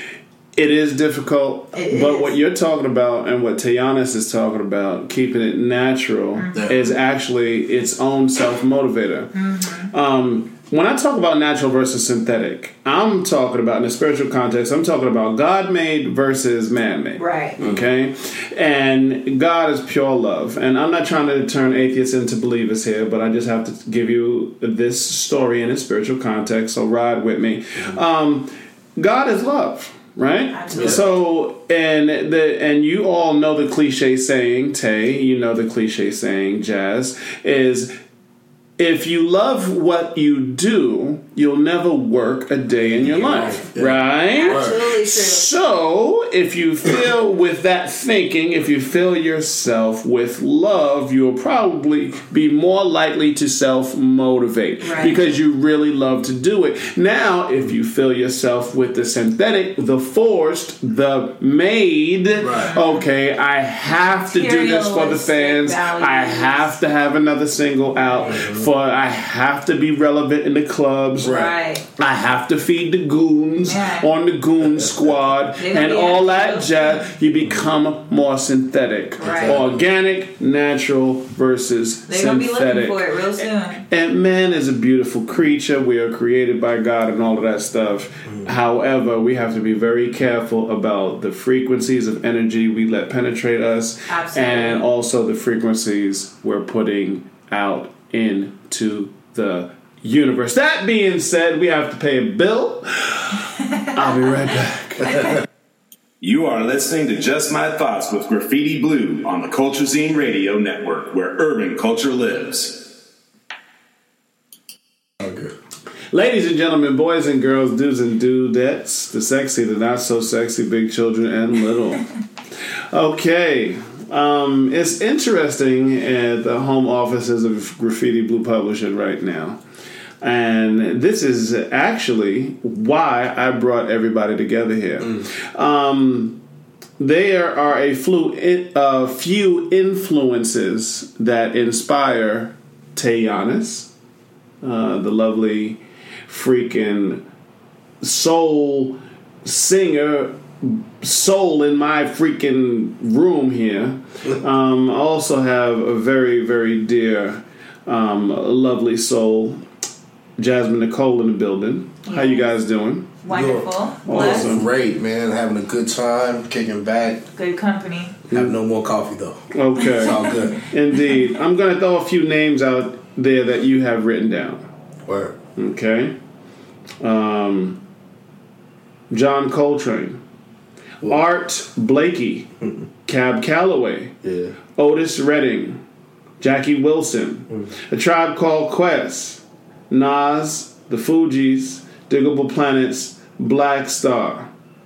it is difficult. It but is. what you're talking about and what Tayanis is talking about, keeping it natural, mm-hmm. is actually its own self motivator. Mm-hmm. Um, when I talk about natural versus synthetic, I'm talking about, in the spiritual context, I'm talking about God-made versus man-made. Right. Okay? And God is pure love. And I'm not trying to turn atheists into believers here, but I just have to give you this story in a spiritual context, so ride with me. Um, God is love. Right? Absolutely. So, and the and you all know the cliche saying, Tay, you know the cliche saying, Jazz, is if you love what you do, you'll never work a day in your yeah, life. Yeah. Right? Absolutely true. So, if you fill with that thinking, if you fill yourself with love, you'll probably be more likely to self-motivate right. because you really love to do it. Now, if you fill yourself with the synthetic, the forced, the made, right. okay, I have to do this for the fans. I have to have another single out for For I have to be relevant in the clubs. Right. I have to feed the goons Yeah. on the goon squad They're gonna and be all happy. that jazz. You become more synthetic. Right. Organic, natural versus They're going to be synthetic. looking for it real soon. And man is a beautiful creature. We are created by God and all of that stuff. Mm-hmm. However, we have to be very careful about the frequencies of energy we let penetrate us. Absolutely. And also the frequencies we're putting out into the universe. That being said, we have to pay a bill. I'll be right back. You are listening to Just My Thoughts with Graffiti Blue on the Culture Scene Radio Network, where urban culture lives. Okay. Ladies and gentlemen, boys and girls, dudes and dudettes, the sexy, the not so sexy, big children and little. Okay. Um, it's interesting at the home offices of Graffiti Blue Publishing right now. And this is actually why I brought everybody together here. Mm. Um, there are a flu- uh, few influences that inspire Tayanis, uh, the lovely freaking soul singer, soul in my freaking room here. Um, I also have a very, very dear, um, lovely soul, Jasmine Nicole, in the building. Yeah. How you guys doing? Wonderful. Awesome. Great, man. Having a good time, kicking back. Good company. Have no more coffee, though. Okay. It's all good. Indeed. I'm going to throw a few names out there that you have written down. Word. Okay. Um, John Coltrane. Whoa. Art Blakey. Cab Calloway. Yeah. Otis Redding. Jackie Wilson. Mm. A Tribe Called Quest. Nas. The Fugees. Diggable Planets. Black Star.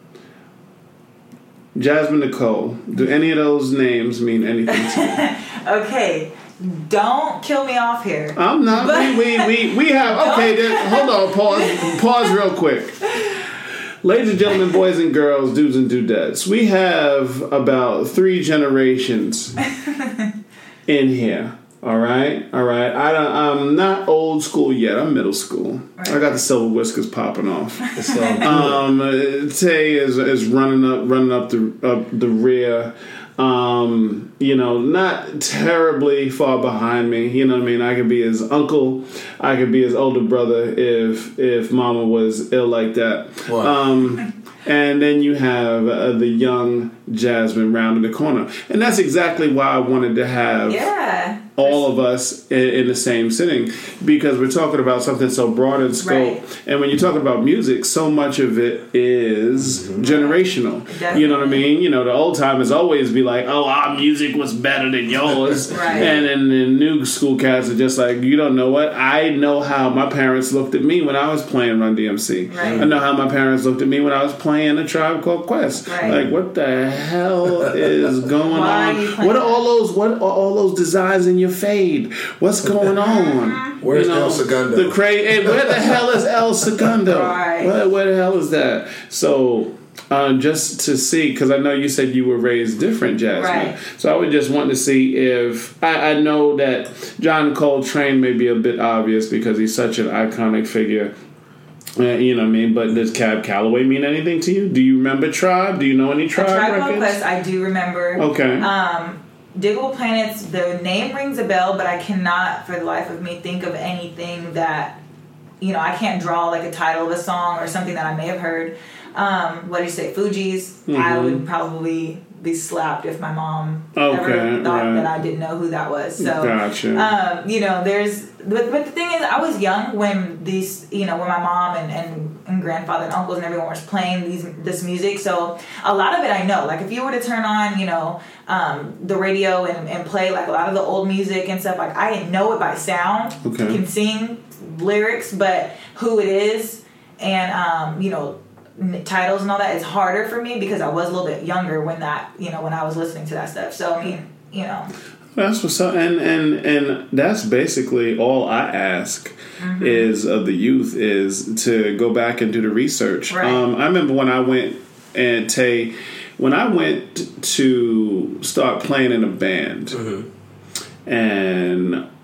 Jasmine Nicole. Do any of those names mean anything to you? Okay. Don't kill me off here. I'm not. But- we, we, we, we have. Okay, then, hold on. Pause. Pause real quick. Ladies and gentlemen, boys and girls, dudes and dudettes, we have about three generations in here. All right, all right. I don't, I'm not old school yet. I'm middle school. Right. I got the silver whiskers popping off. um, Tay is is running up, running up the up the rear. Um, you know, not terribly far behind me. You know what I mean? I could be his uncle. I could be his older brother if if Mama was ill like that. Wow. Um, and then you have uh, the young Jasmine round in the corner, and that's exactly why I wanted to have yeah. all of us in, in the same sitting, because we're talking about something so broad in scope. Right. And when you're talking about music, so much of it is mm-hmm. generational. Definitely. You know what I mean? You know, the old timers always be like, "Oh, our music was better than yours," right. and then the new school cats are just like, "You don't know what? I know how my parents looked at me when I was playing Run D M C. Right. I know how my parents looked at me when I was playing A Tribe Called Quest. Right. Like, what the hell is going Why on? Are what are all those? What are all those designs in your fade? What's going on? Where's you know, El Segundo? The cra- hey, where the hell is El Segundo? Right. Where, where the hell is that? So, um, just to see, because I know you said you were raised different, Jasmine. Right. So I would just want to see if I, I know that John Coltrane may be a bit obvious because he's such an iconic figure. Uh, you know what I mean? But does Cab Calloway mean anything to you? Do you remember Tribe? Do you know any Tribe, Tribe records? Called Quest, I do remember. Okay. Um, Diggable Planets, the name rings a bell, but I cannot, for the life of me, think of anything that, you know, I can't draw like a title of a song or something that I may have heard. Um, what do you say, Fugees? Mm-hmm. I would probably be slapped if my mom okay, ever thought right. that I didn't know who that was. So, gotcha. um, you know, there's, but, but the thing is, I was young when these, you know, when my mom and, and, and grandfather and uncles and everyone was playing these this music. So a lot of it I know. Like if you were to turn on, you know, um, the radio and, and play like a lot of the old music and stuff, like I know it by sound. Okay. Can sing lyrics, but who it is and, um, you know, titles and all that is harder for me because I was a little bit younger when that, you know, when I was listening to that stuff. So I mean, you know, that's what's up, and and and that's basically all I ask mm-hmm. is of the youth is to go back and do the research. Right. Um, I remember when I went and Tay, when I went to start playing in a band, mm-hmm. and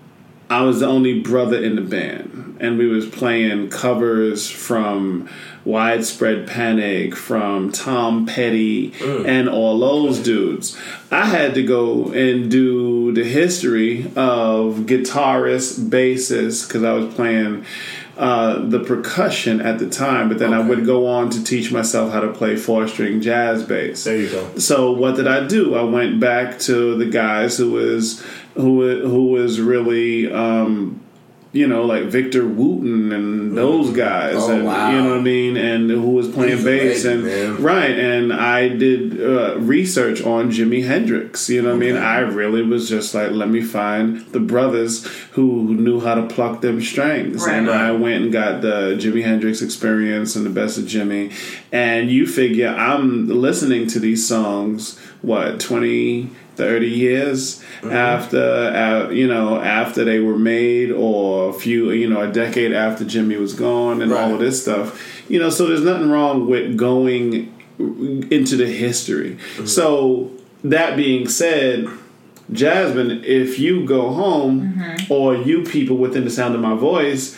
I was the only brother in the band, and we was playing covers from Widespread Panic, from Tom Petty, mm. and all those dudes. I had to go and do the history of guitarists, bassists, because I was playing uh, the percussion at the time, but then okay. I would go on to teach myself how to play four-string jazz bass. There you go. So what did I do? I went back to the guys who was who who was really um, you know, like Victor Wooten and those guys, oh, and wow. you know what I mean, and who was playing He's bass, amazing, and man. right, and I did uh, research on Jimi Hendrix. You know what okay. I mean? I really was just like, let me find the brothers who knew how to pluck them strings, right. and I went and got the Jimi Hendrix Experience and the Best of Jimi, and you figure I'm listening to these songs, what, twenty, thirty years mm-hmm. after, uh, you know, after they were made, or a few, you know, a decade after Jimmy was gone, and right. all of this stuff. You know, so there's nothing wrong with going into the history. Mm-hmm. So that being said, Jasmine, if you go home, mm-hmm. or you people within the sound of my voice,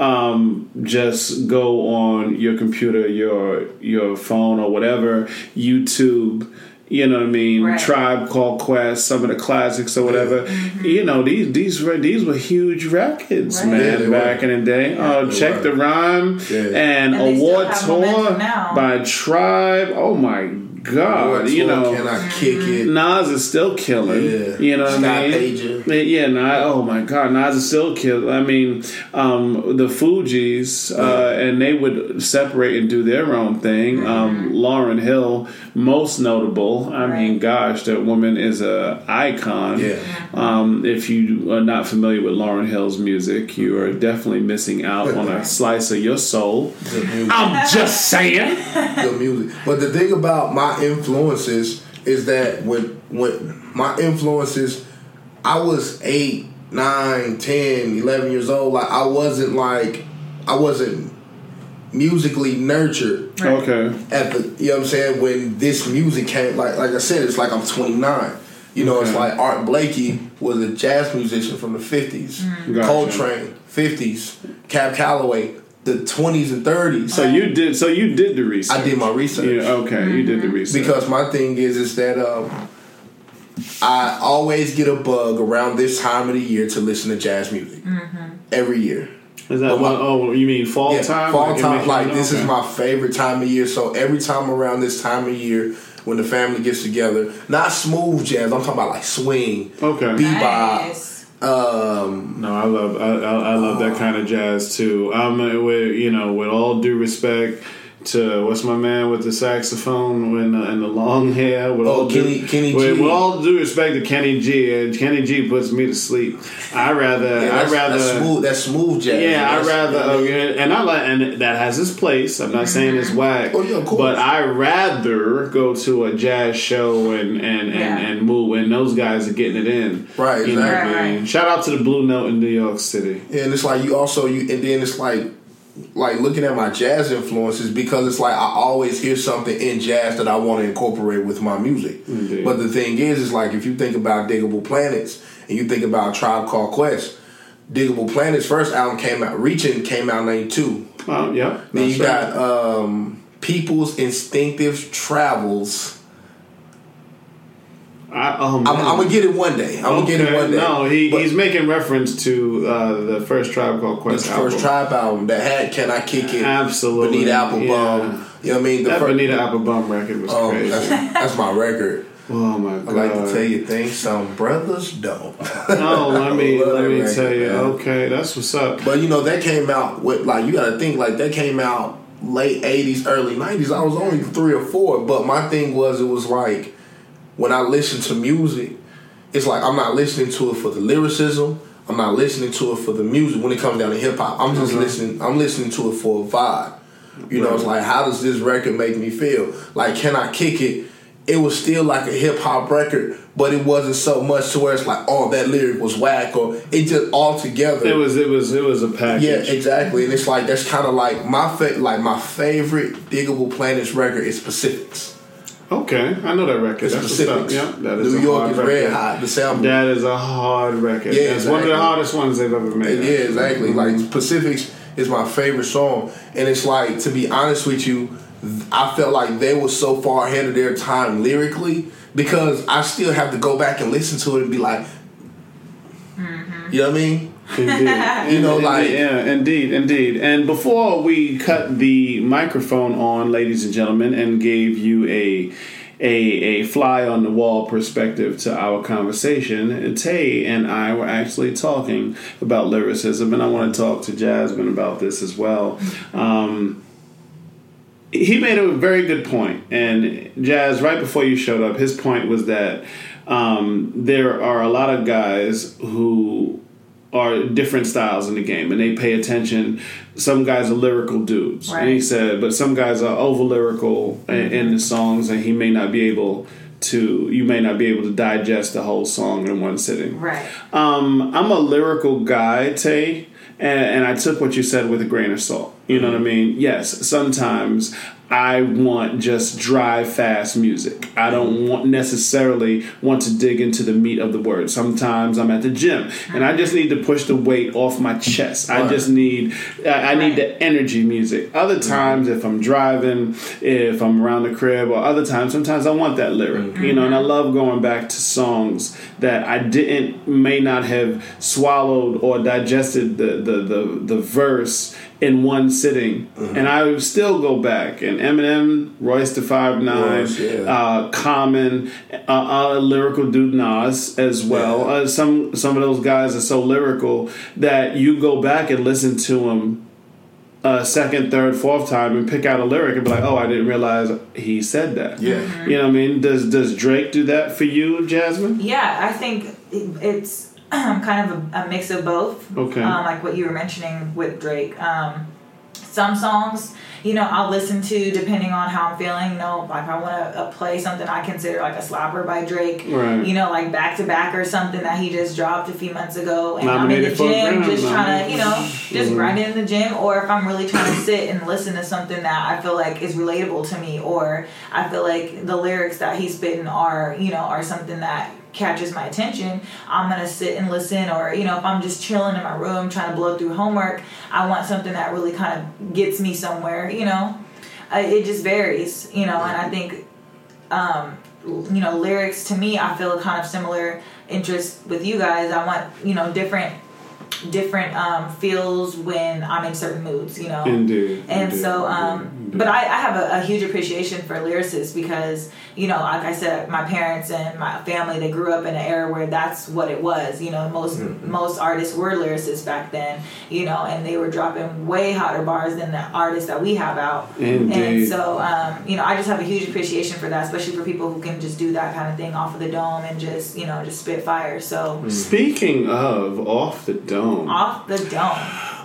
um, just go on your computer, your your phone, or whatever, YouTube. You know what I mean? Right. Tribe Called Quest, some of the classics or whatever. Mm-hmm. You know, these these were these were huge records, right. man, yeah, back were. in the day. Yeah, oh, Check were. the Rhyme yeah. and, and Award Tour by Tribe. Oh my God, Award you know, Can I Kick It? Nas is still killing. Yeah. You know what Scott I mean? Pager. Yeah, Nas, oh my God, Nas is still killing. I mean, um, the Fugees, uh, yeah. and they would separate and do their own thing. Mm-hmm. Um, Lauryn Hill, most notable. I right. mean, gosh, that woman is a icon. Yeah. Um, if you are not familiar with Lauryn Hill's music, you are definitely missing out on a slice of your soul. I'm just saying. Good music. But the thing about my influences is that when when my influences, I was eight, nine, ten, eleven years old. Like I wasn't like I wasn't musically nurtured. Right. Okay. At the you know what I'm saying, when this music came, like like I said, it's like I'm twenty-nine. You know, okay. It's like Art Blakey was a jazz musician from the fifties. Mm. Gotcha. Coltrane, fifties. Cab Calloway, the twenties and thirties. So you did. So you did the research. I did my research. Yeah, okay, mm-hmm. You did the research. Because my thing is, is that um, I always get a bug around this time of the year to listen to jazz music mm-hmm. every year. Is that my, oh, you mean fall yeah, time? Fall like time. Like this okay. is my favorite time of year. So every time around this time of year, when the family gets together, not smooth jazz. I'm talking about like swing, okay, bebop. Nice. Um, no, I love I, I, I love uh, that kind of jazz too. I'm uh, with you know with all due respect to what's my man with the saxophone and, uh, and the long hair. With oh, all Kenny, due, Kenny with, G. With all due respect to Kenny G, and Kenny G puts me to sleep. I rather, yeah, I rather that's smooth. That's smooth jazz. Yeah, I that's, rather, uh, okay, and I like, and that has its place. I'm not saying it's whack, oh, yeah, of course. but I rather go to a jazz show and and, yeah. and, and move, and those guys are getting it in. Right, you know exactly. what I mean? Shout out to the Blue Note in New York City. Yeah, and it's like you also you, and then it's like. Like looking at my jazz influences, because it's like I always hear something in jazz that I want to incorporate with my music. Indeed. But the thing is, is like if you think about Diggable Planets and you think about Tribe Called Quest, Diggable Planets' first album came out, Reaching came out in ninety-two. Oh, yeah. Then you right. got um, People's Instinctive Travels. I, oh, man. I'm, I'm gonna get it one day. I'm okay. gonna get it one day. No, he, but he's making reference to uh, the first Tribe Called Quest the album. first Tribe album that had "Can I Kick It?" Absolutely, Bonita Applebum. Yeah. You know what I mean? The that first, Bonita Applebum record was oh, crazy. That's, that's my record. Oh my god! I like to tell you things some brothers don't. No, let me let me record, tell you. man. Okay, that's what's up. But you know that came out with like you got to think like that came out late eighties, early nineties. I was only three or four, but my thing was it was like when I listened to music, it's like I'm not listening to it for the lyricism. I'm not listening to it for the music. When it comes down to hip hop, I'm just mm-hmm. listening. I'm listening to it for a vibe. You right. know, it's like how does this record make me feel? Like, can I kick it? It was still like a hip hop record, but it wasn't so much to where it's like, oh, that lyric was whack, or it just all together. It was, it was, it was a package. Yeah, exactly. And it's like that's kind of like my fa- like my favorite Diggable Planets record is Pacifics. Okay, I know that record. It's That's specifics. Yeah, that is New a York hard is record. red hot. The sample. That is a hard record. Yeah, It's one of the exactly. hardest ones they've ever made. Yeah, exactly. Mm-hmm. Like Pacifics is my favorite song, and it's like, to be honest with you, I felt like they were so far ahead of their time lyrically because I still have to go back and listen to it and be like, Mm-hmm. you know what I mean? Indeed. You know, Indeed, like- yeah, indeed, indeed. And before we cut the microphone on, ladies and gentlemen, and gave you a a a fly on the wall perspective to our conversation, Tay and I were actually talking about lyricism, and I want to talk to Jasmine about this as well. Um, he made a very good point, and Jazz, right before you showed up, his point was that um, there are a lot of guys who are different styles in the game, and they pay attention. Some guys are lyrical dudes, Right. and he said, but some guys are over lyrical in, in the songs, and he may not be able to. You may not be able to digest the whole song in one sitting. Right. Um, I'm a lyrical guy, Tay, and, and I took what you said with a grain of salt. You know what I mean? Yes, sometimes I want just dry, fast music. I don't want necessarily want to dig into the meat of the word. Sometimes I'm at the gym and I just need to push the weight off my chest. I just need I, I need the energy music. Other times, if I'm driving, if I'm around the crib, or other times, sometimes I want that lyric. You know, and I love going back to songs that I didn't, may not have swallowed or digested the the the, the verse in one sitting, mm-hmm. and I would still go back. And Eminem, Royce da five nine, Royce, yeah. uh, Common, uh, uh, lyrical dude Nas as well. Yeah. Uh, some some of those guys are so lyrical that you go back and listen to them a second, third, fourth time and pick out a lyric and be like, oh, I didn't realize he said that. Yeah. Mm-hmm. You know what I mean? Does does Drake do that for you, Jasmine? Yeah, I think it- it's kind of a, a mix of both. Okay. Um, like what you were mentioning with Drake. Um, some songs, you know, I'll listen to depending on how I'm feeling. You know, like I want to uh, play something I consider like a slapper by Drake. Right. You know, like Back to Back or something that he just dropped a few months ago, and Nominated I'm in the for a gym Grammy, just trying to, you know, nominated. just Mhm. grinding in the gym. Or if I'm really trying to sit and listen to something that I feel like is relatable to me, or I feel like the lyrics that he's spitting are, you know, are something that catches my attention, I'm gonna sit and listen. Or, you know, if I'm just chilling in my room trying to blow through homework, I want something that really kind of gets me somewhere, you know. Uh, it just varies, you know. And I think um, you know, lyrics to me, I feel a kind of similar interest with you guys. I want, you know, different different um, feels when I'm in certain moods, you know. Indeed. And Indeed. so, um, Indeed. but I, I have a, a huge appreciation for lyricists because, you know, like I said, my parents and my family, they grew up in an era where that's what it was. You know, most Mm-hmm. most artists were lyricists back then, you know, and they were dropping way hotter bars than the artists that we have out. Indeed. And so, um, you know, I just have a huge appreciation for that, especially for people who can just do that kind of thing off of the dome and just, you know, just spit fire. So, Speaking of off the dome, off the dome.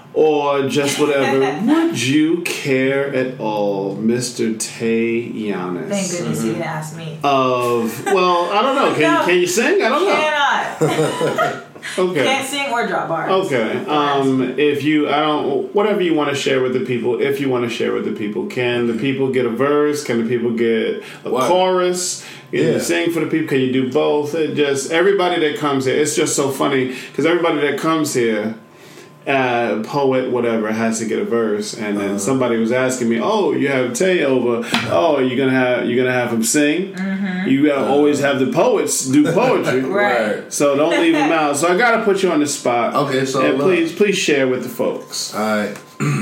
or just whatever, would you care at all, Mister Tay Giannis? Thank goodness you didn't ask me. Of, well, I don't know. Can, No. you, can you sing? I don't know. Cannot. Okay. Can't sing or drop bars. Okay. Um, if you, I don't, whatever you want to share with the people, if you want to share with the people, can the people get a verse? Can the people get a Wow. chorus? Can Yeah. you sing for the people? Can you do both? It just, everybody that comes here, it's just so funny because everybody that comes here, uh, poet, whatever, has to get a verse. And then somebody was asking me, "Oh, you have Tay over. Oh, you're gonna have you're gonna have him sing. Mm-hmm. You gotta always have the poets do poetry, Right. So don't leave them out. So I gotta put you on the spot. Okay, so and look. please, please share with the folks. Alright.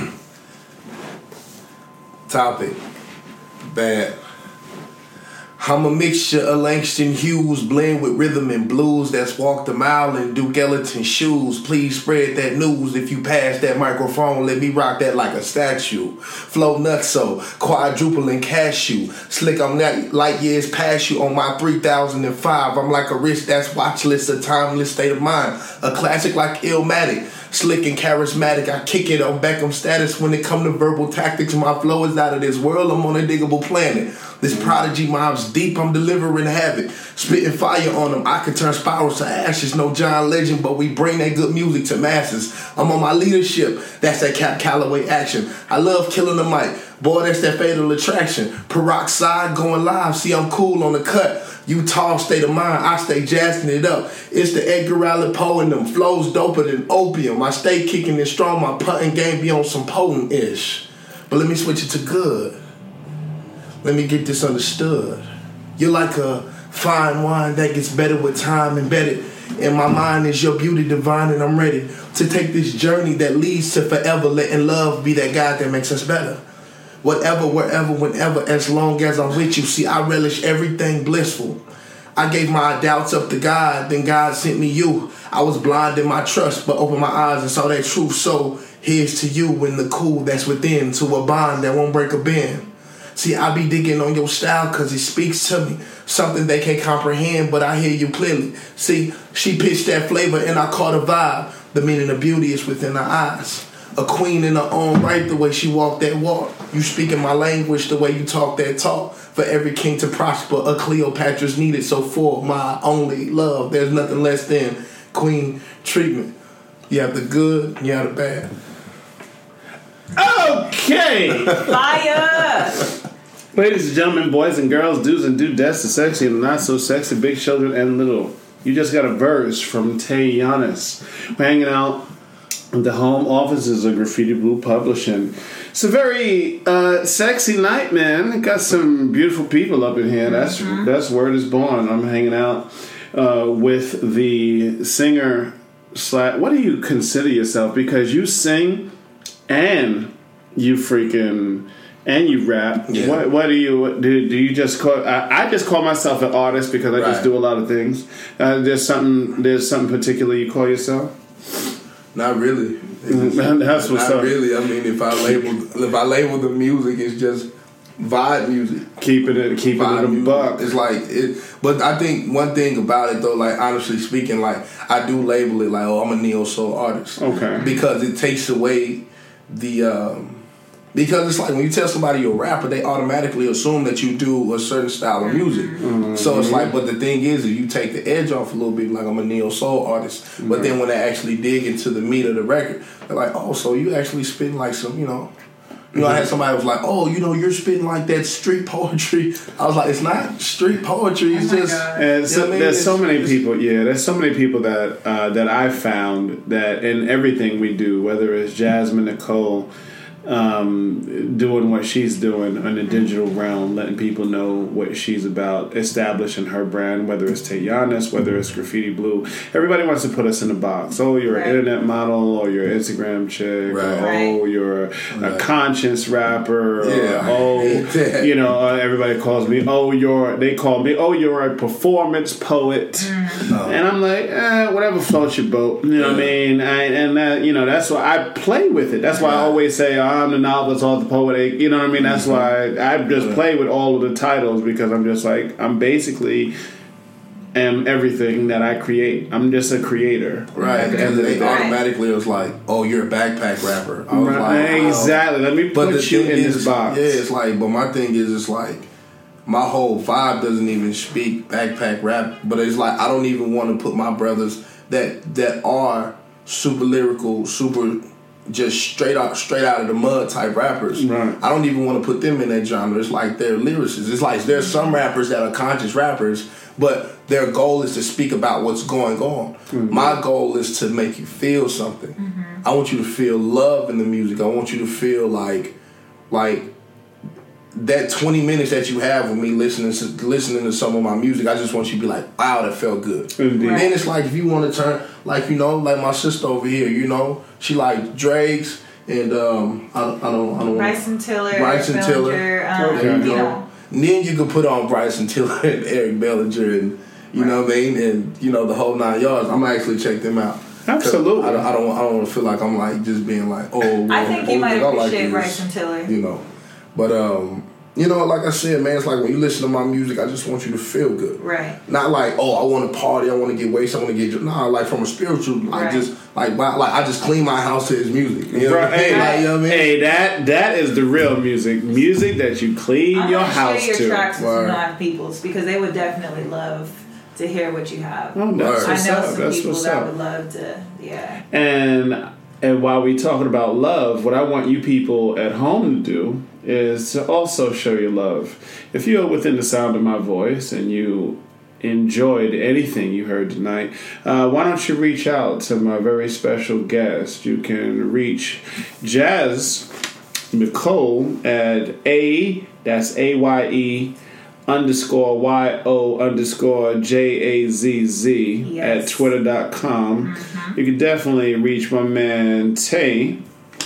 Topic. Bad. I'm a mixture of Langston Hughes, blend with rhythm and blues that's walked a mile in Duke Ellington shoes. Please spread that news. If you pass that microphone, let me rock that like a statue. Flow nutso, quadruple and cashew. Slick, I'm not light years past you on my three thousand five. I'm like a wrist that's watchless, a timeless state of mind. A classic like Illmatic. Slick and charismatic, I kick it on Beckham status when it come to verbal tactics. My flow is out of this world, I'm on a diggable planet. This prodigy mob's deep, I'm delivering havoc. Spitting fire on them, I can turn spirals to ashes. No John Legend, but we bring that good music to masses. I'm on my leadership, that's that Cap Calloway action. I love killing the mic, boy, that's that fatal attraction. Peroxide going live, see I'm cool on the cut. Utah state of mind, I stay jazzing it up. It's the Edgar Allan Poe and them flows doper than opium. I stay kicking it strong, my putting game be on some potent-ish. But let me switch it to good. Let me get this understood. You're like a fine wine that gets better with time embedded. In my mind is your beauty divine, and I'm ready to take this journey that leads to forever, letting love be that guide that makes us better. Whatever, wherever, whenever, as long as I'm with you. See, I relish everything blissful. I gave my doubts up to God, then God sent me you. I was blind in my trust, but opened my eyes and saw that truth. So here's to you and the cool that's within, to a bond that won't break a bend. See, I be digging on your style cause it speaks to me. Something they can't comprehend, but I hear you clearly. See, she pitched that flavor and I caught a vibe. The meaning of beauty is within her eyes. A queen in her own right, the way she walked that walk. You speaking my language, the way you talk that talk. For every king to prosper, a Cleopatra's needed. So for my only love, there's nothing less than queen treatment. You have the good, you have the bad. Okay. Fire. Ladies and gentlemen, boys and girls, dudes and dudettes, the sexy and not so sexy, big children and little. You just got a verse from Tay Giannis. We're hanging out at the home offices of Graffiti Blue Publishing. It's a very uh, sexy night, man. Got some beautiful people up in here. That's mm-hmm. that's word is born. I'm hanging out uh, with the singer. Slash, what do you consider yourself? Because you sing and you freaking and you rap. Yeah. What what do you do? Do you just call? I, I just call myself an artist because I right. just do a lot of things. Uh, there's something. There's something particular you call yourself. Not really. That's what's not up. really. I mean, if I label if I label the music, it's just vibe music. Keeping it, keeping it a music. Buck. It's like it. But I think one thing about it though, like honestly speaking, like I do label it like, oh, I'm a neo soul artist. Okay. Because it takes away the. Um, Because it's like when you tell somebody you're a rapper, they automatically assume that you do a certain style of music. Mm-hmm. So it's like, but the thing is, if you take the edge off a little bit, like I'm a neo soul artist. Mm-hmm. But then when they actually dig into the meat of the record, they're like, oh, so you actually spitting like some, you know. You know, I had somebody who was like, oh, you know, you're spitting like that street poetry. I was like, it's not street poetry. It's oh just. And so, you know I mean? There's it's, so many people, yeah, there's so many people that uh, that I've found that in everything we do, whether it's Jasmine Nicole, um, doing what she's doing in the digital realm, letting people know what she's about, establishing her brand, whether it's Tay Giannis, whether it's Graffiti Blue. Everybody wants to put us in a box. Oh, you're right. an internet model, or you're an Instagram chick, right. or oh, you're a right. conscious rapper, yeah. or oh, you know, uh, everybody calls me, oh, you're, they call me, oh, you're a performance poet. Mm. Oh. And I'm like, eh, whatever floats your boat. You know yeah. what I mean? I, and that, you know, that's why I play with it. That's why yeah. I always say, oh, I'm the novelist or the poet. You know what I mean? That's why I, I just play with all of the titles, because I'm just like, I'm basically am everything that I create. I'm just a creator. Right. And, and they automatically was like, oh, you're a backpack rapper. I was right. like, exactly. Let me put you in is, this box. Yeah, it's like, but my thing is, it's like, my whole vibe doesn't even speak backpack rap, but it's like, I don't even want to put my brothers that that are super lyrical, super just straight out straight out of the mud type rappers. Right. I don't even want to put them in that genre. It's like they're lyricists. It's like there's some rappers that are conscious rappers, but their goal is to speak about what's going on. Mm-hmm. My goal is to make you feel something. Mm-hmm. I want you to feel love in the music. I want you to feel like like that twenty minutes that you have with me listening to listening to some of my music, I just want you to be like, wow, that felt good. Mm-hmm. Right. Then it's like, if you want to turn, like, you know, like my sister over here, you know, she like Drake's and um, I, I don't, I don't. Bryson Tiller, Bryson Tiller. Um, there you you go. know. And then you can put on Bryson Tiller and Eric Bellinger and you right. know what I mean, and you know the whole nine yards. I'm gonna actually check them out. Absolutely. I don't, I don't, I don't want to feel like I'm like just being like, oh. I think oh, you might oh, appreciate like Bryson Tiller. You know, but um. You know, like I said, man, it's like when you listen to my music, I just want you to feel good. Right. Not like, oh, I want to party, I want to get wasted, I want to get... Nah, like from a spiritual, like Right. just, like, by, like I just clean my house to his music. You know Bro, what I mean? hey, Like, you know what I mean? hey, that that is the real music. Music that you clean I'm your gonna house share your to. tracks with Word. some non-peoples because they would definitely love to hear what you have. Oh, that's Word. I what's know up. some That's people what's that up. would love to, yeah. And and while we talking about love, what I want you people at home to do is to also show your love. If you're within the sound of my voice and you enjoyed anything you heard tonight, uh, why don't you reach out to my very special guest? You can reach Jazz Nicole at A, that's A Y E underscore Y O underscore J A Z Z Yes. at twitter dot com. You can definitely reach my man Tay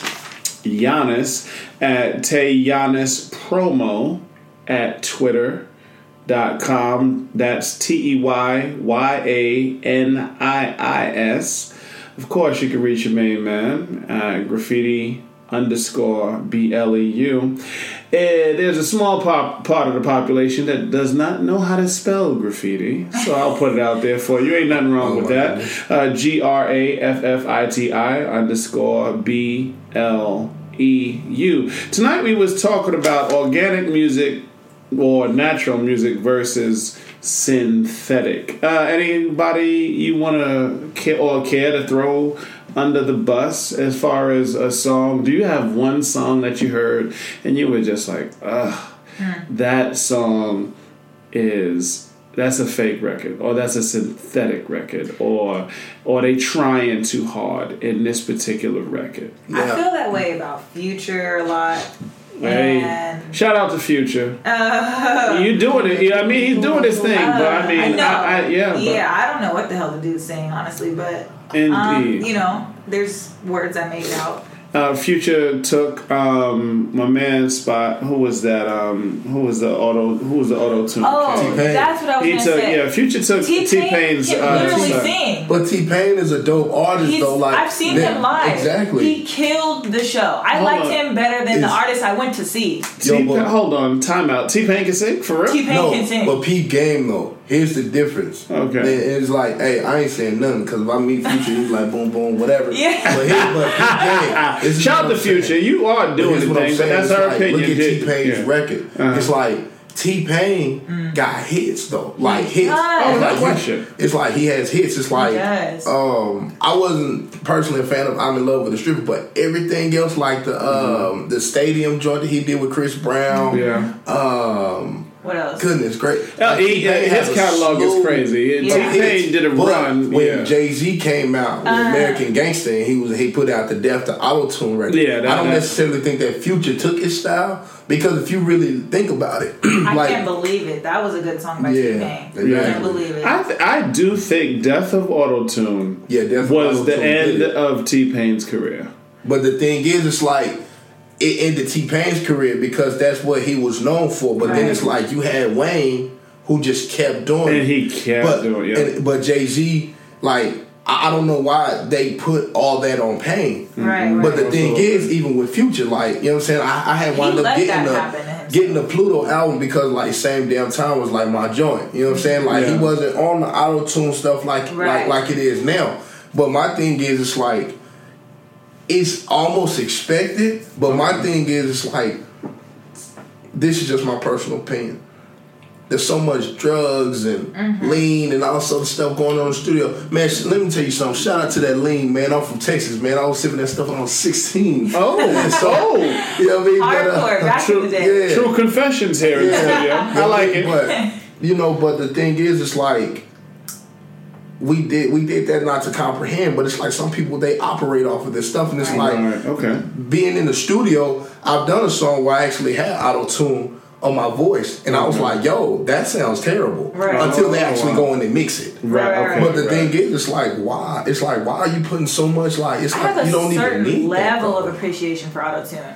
Giannis at Tay Giannis Promo at twitter dot com. That's T E Y Y A N I I S. Of course, you can reach your main man at graffiti underscore B L E U. Uh, there's a small pop, part of the population that does not know how to spell graffiti, so I'll put it out there for you. Ain't nothing wrong Oh, with my that. goodness. Uh, G R A F F I T I underscore B L E U. Tonight we was talking about organic music or natural music versus synthetic. Uh, anybody you want to care or care to throw under the bus as far as a song? Do you have one song that you heard and you were just like, ugh, that song is, that's a fake record, or that's a synthetic record, or or they trying too hard in this particular record? I feel that way about Future a lot. Hey, And shout out to Future. uh, You doing it? Yeah, I mean, he's doing his thing, but I mean, I know. I, I, yeah, yeah, I don't know what the hell the dude's saying, honestly, but Indeed. um, you know, there's words I made out. Uh, Future took um, my man's spot. Who was that? Um, who was the auto? Who was the auto tune? Oh, T-Pain. that's what I was He gonna took say. yeah. Future took T-Pain T Pain's. can Uh, literally son. sing. But T-Pain is a dope artist, He's, though. Like I've seen that- him live. Exactly. He killed the show. I Hold liked on. him better than the Is- artist I went to see. T- Yo, but- hold on, time out. T Pain can sing for real. T-Pain no, can sing. but Pete Game though. Here's the difference. Okay. And it's like, hey, I ain't saying nothing because if I meet Future, he's like boom, boom, whatever. Yeah. But, here, but Pete Game. this is Shout what out I'm to Future. saying. You are But doing here's the what I'm thing, but saying. that's It's her like, opinion. Look at T- T-Pain's yeah. record. Uh-huh. It's like T-Pain Mm. got hits though, like hits. does. It's No like question. he- It's like he has hits. It's like does. um, I wasn't personally a fan of "I'm in Love with a Stripper," but everything else, like the um, the stadium joint that he did with Chris Brown. Yeah. Um, What else? goodness, great. Uh, Like, he- T-Pain his has a catalog is slew crazy. of Yeah. T-Pain hits. did a But run. when Yeah. Jay-Z came out with Uh. American Gangster, and he was he put out the Death to Auto Tune record. Yeah, that- I don't that- necessarily think that Future took his style because if you really think about it, I like can't believe it. That was a good song by Yeah, T-Pain. exactly. I can't believe it. I th- I do think Death of Autotune Yeah, Death of was the Auto-Tune end did it. of T Pain's career. But the thing is, it's like it ended T-Pain's career because that's what he was known for. But then Right. it's like you had Wayne who just kept doing And it. he kept but, doing it. and- but Jay-Z, like, I, I don't know why they put all that on Pain. Right, right. But the thing Absolutely. is, even with Future, like, you know what I'm saying? I, I had He wound up let getting that the happen to himself. getting the Pluto album because like same damn time was like my joint. You know what I'm saying? Like Yeah. he wasn't on the auto tune stuff like Right. like like it is now. But my thing is, it's like it's almost expected. But my thing is, it's like this is just my personal opinion. There's so much drugs and Mm-hmm. lean and all this other stuff going on in the studio. Man, sh- let me tell you something. Shout out to that lean, man. I'm from Texas, man. I was sipping that stuff when I was sixteen. Oh, so, oh. you know what I mean? Hardcore, back in the day. yeah. True confessions here in the studio. I like it. But you know, but the thing is, it's like we did we did that not to comprehend, but it's like some people they operate off of this stuff, and it's like Right, okay. being in the studio. I've done a song where I actually had auto tune on my voice, and I was like, "Yo, that sounds terrible." Right. Until they Oh, actually wow. go in and mix it. Right, Right, okay. But the right. thing is, it's like why? It's like why are you putting so much? Like it's I like have you a don't even certain need level that, of appreciation for autotune.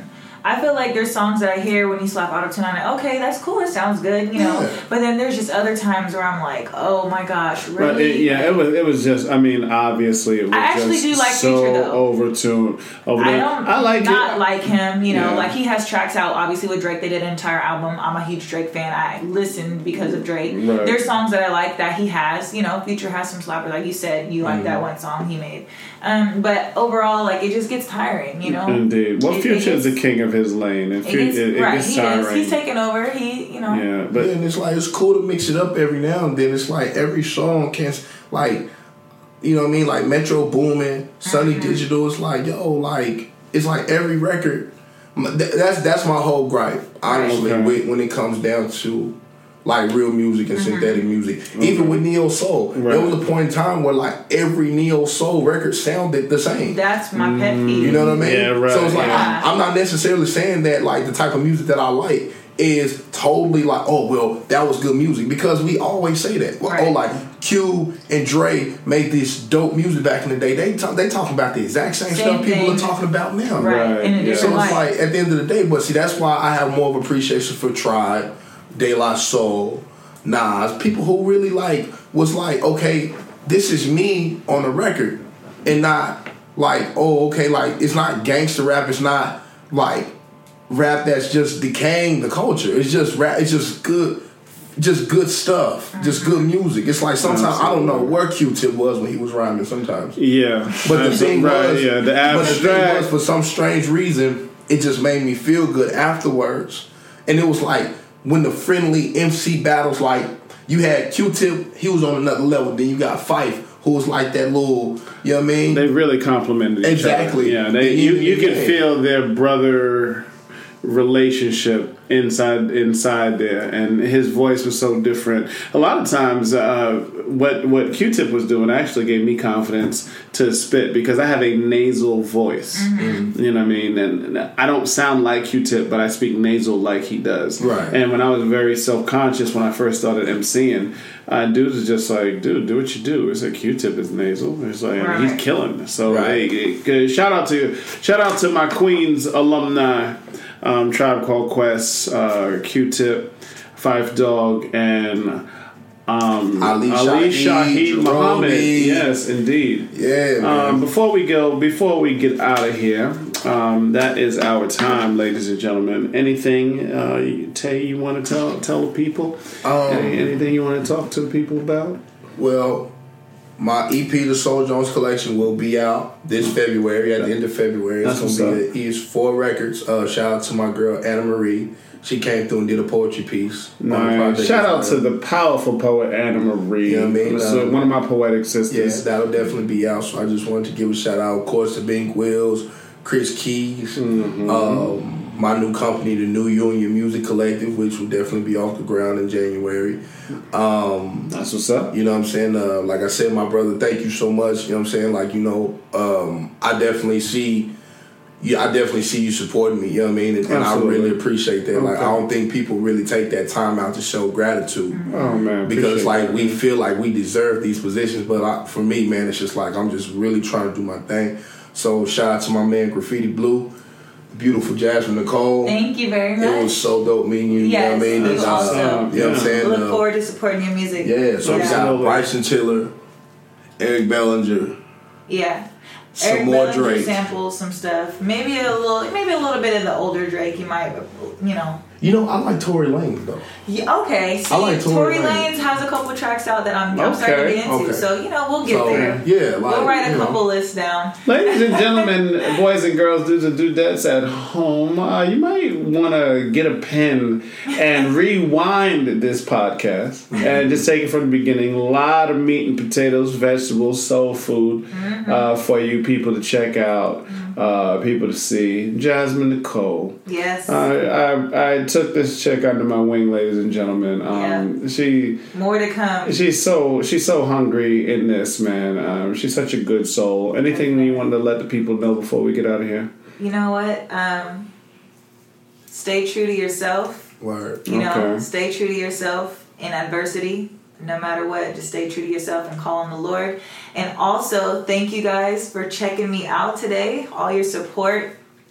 I feel like there's songs that I hear when you slap autotune on it. Okay, that's cool. It sounds good, you know. Yeah. But then there's just other times where I'm like, oh my gosh, really? But it, yeah, it was. It was just. I mean, obviously, it was I actually just do like so Future, though. overtuned. Over I there. don't I like not it. like him, you know, Yeah. like he has tracks out obviously with Drake. They did an entire album. I'm a huge Drake fan. I listened because of Drake. Right. There's songs that I like that he has, you know, Future has some slappers, like you said, you like Mhm. that one song he made. Um, but overall, like it just gets tiring, you know. Indeed. Well, It- it Future is gets- the king of his lane, and It Future, gets, it, it right, gets he tiring. is. He's taking over. He, you know. Yeah, but yeah, and it's like it's cool to mix it up every now and then. It's like every song can like, you know what I mean? Like Metro Boomin, Sunny Mm-hmm. Digital. It's like yo, like it's like every record. th- That's that's my whole gripe, honestly. Okay. When, when it comes down to like real music and Mm-hmm. synthetic music, even with neo soul, Right. there was a point in time where like every neo soul record sounded the same. That's my pet peeve. You know what I mean? Yeah, right, So it's like yeah. I, I'm not necessarily saying that like the type of music that I like is totally like, oh well, that was good music, because we always say that. Well, Right. Oh, like Q and Dre made this dope music back in the day. They talk, they talking about the exact same, Same stuff people thing. are talking about now. Right. Right, In a yeah. different So light. it's like at the end of the day, but see that's why I have more of appreciation for Tribe, De La Soul, Nas, people who really like was like, okay, this is me on the record, and not like, oh, okay, like it's not gangster rap, it's not like rap that's just decaying the culture. It's just rap. It's just good, just good stuff, just good music. It's like sometimes I don't know where Q-Tip was when he was rhyming. Sometimes, yeah. but the That's thing right, was, yeah, the but the thing abstract. was, for some strange reason, it just made me feel good afterwards. And it was like when the friendly M C battles, like you had Q-Tip, he was on another level. Then you got Fife, who was like that little, you know what I mean? They really complimented each Exactly. other. Yeah, they, They you even you could did. feel their brother relationship inside inside there, and his voice was so different. A lot of times, uh, what what Q-Tip was doing actually gave me confidence to spit, because I have a nasal voice. Mm-hmm. You know what I mean? And I don't sound like Q-Tip, but I speak nasal like he does. Right. And when I was very self conscious when I first started emceeing, uh, dudes was just like, dude, do what you do. It's like Q-Tip is nasal. It's like Right. he's killing. So Right. hey, hey, shout out to shout out to my Queens alumni, um, Tribe Called Quest, uh, Q-Tip, Fife Dog, and um, Ali Ali Shaheed, Shaheed Muhammad. Jeromy. Yes, indeed. Yeah, man. Um, before we go, before we get out of here, um, that is our time, ladies and gentlemen. Anything, uh, you- Tay, you want to tell tell the people? Um, Any, anything you want to talk to the people about? Well, my E P, the Soul Jones Collection, will be out this February, at the end of February. It's That's going to what's be the East Four Records. Uh, shout out to my girl, Anna Marie. She came through and did a poetry piece. on the Nice. project Shout as out to well. the powerful poet Anna Marie. You know what I mean? So Um, one of my poetic Yeah, sisters. that'll definitely be out. So I just wanted to give a shout out, of course, to Bink Wills, Chris Keys, Mm-hmm. um, my new company, the New Union Music Collective, which will definitely be off the ground in January. Um, That's what's up. You know what I'm saying? Uh, like I said, my brother, thank you so much. You know what I'm saying? Like, you know, um, I definitely see yeah, I definitely see you supporting me, you know what I mean? And, and I Absolutely. really appreciate that. Like, Okay. I don't think people really take that time out to show gratitude. Oh man, Because, appreciate like, that. we feel like we deserve these positions. But I, for me, man, it's just like I'm just really trying to do my thing. So, shout out to my man, Graffiti Blue, beautiful Jasmine Nicole. Thank you very much. It was so dope meeting you, Yes, you know what I mean? you And, uh, also. you know what I'm Yeah. saying? Look Uh, forward to supporting your music. yeah, so we got Absolutely. Bryson Tiller, Eric Bellinger. Yeah. Some Eric more Bellinger Drake. samples some stuff. Maybe a little, maybe a little bit of the older Drake. You might, you know. You know, I like Tory Lanez, though. Yeah, okay. See, I like Tory Tory Lanez. Lanez has a couple tracks out that I'm, I'm Okay, starting to get into. okay. So you know, we'll get So, there. yeah, like, we'll write a you know. couple lists down. Ladies and gentlemen, boys and girls, dudes and dudettes at home, uh, you might want to get a pen and rewind this podcast and just take it from the beginning. A lot of meat and potatoes, vegetables, soul food uh, for you people to check out, uh, people to see. Jasmine Nicole. Yes. Uh, I I took this chick under my wing, ladies and gentlemen. Um, She More to come. she's so she's so hungry in this, man. Um, she's such a good soul. Anything you want to let the people know before we get out of here? You know what? Um, stay true to yourself. Word. You know, Okay. stay true to yourself in adversity. No matter what, just stay true to yourself and call on the Lord. And also, thank you guys for checking me out today. All your support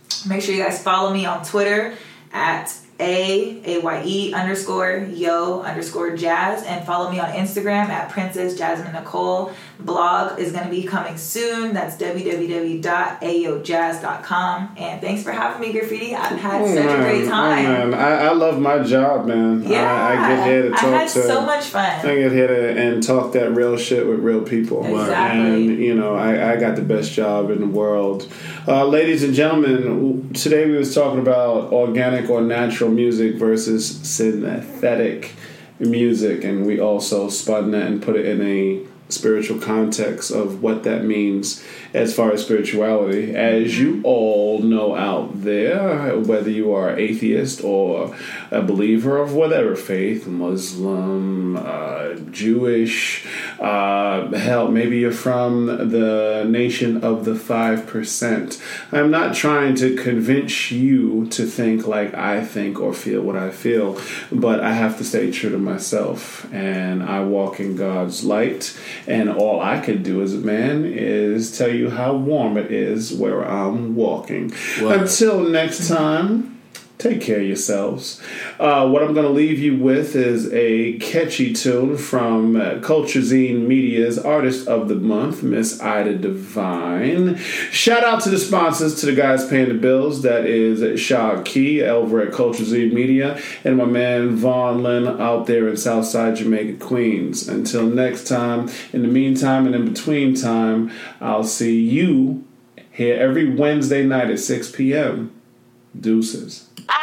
Make sure you guys follow me on Twitter at A, A Y E underscore yo underscore jazz, and follow me on Instagram at Princess Jasmine Nicole. Blog is going to be coming soon. That's w w w dot a yo jazz dot com. And thanks for having me, Graffiti. I've had Oh, such man. a great time. Oh, man. I, I love my job, man. Yeah, I, I get here to talk I had to. so much fun. I get here to, and talk that real shit with real people. Exactly. And, you know, I, I got the best job in the world. Uh, ladies and gentlemen, today we was talking about organic or natural music versus synthetic music. And we also spun that and put it in a spiritual context of what that means as far as spirituality. As you all know out there, whether you are atheist or a believer of whatever faith, Muslim, uh, Jewish, uh, hell, maybe you're from the nation of the five percent. I'm not trying to convince you to think like I think or feel what I feel, but I have to stay true to myself, and I walk in God's light. And all I can do as a man is tell you how warm it is where I'm walking. Right. Until next time, take care of yourselves. Uh, what I'm going to leave you with is a catchy tune from uh, Culture Zine Media's Artist of the Month, Miss Ida Divine. Shout out to the sponsors, to the guys paying the bills. That is Shah Key over at Culture Zine Media, and my man Vaughn Lynn out there in Southside Jamaica, Queens. Until next time, in the meantime and in between time, I'll see you here every Wednesday night at six p.m. Deuces.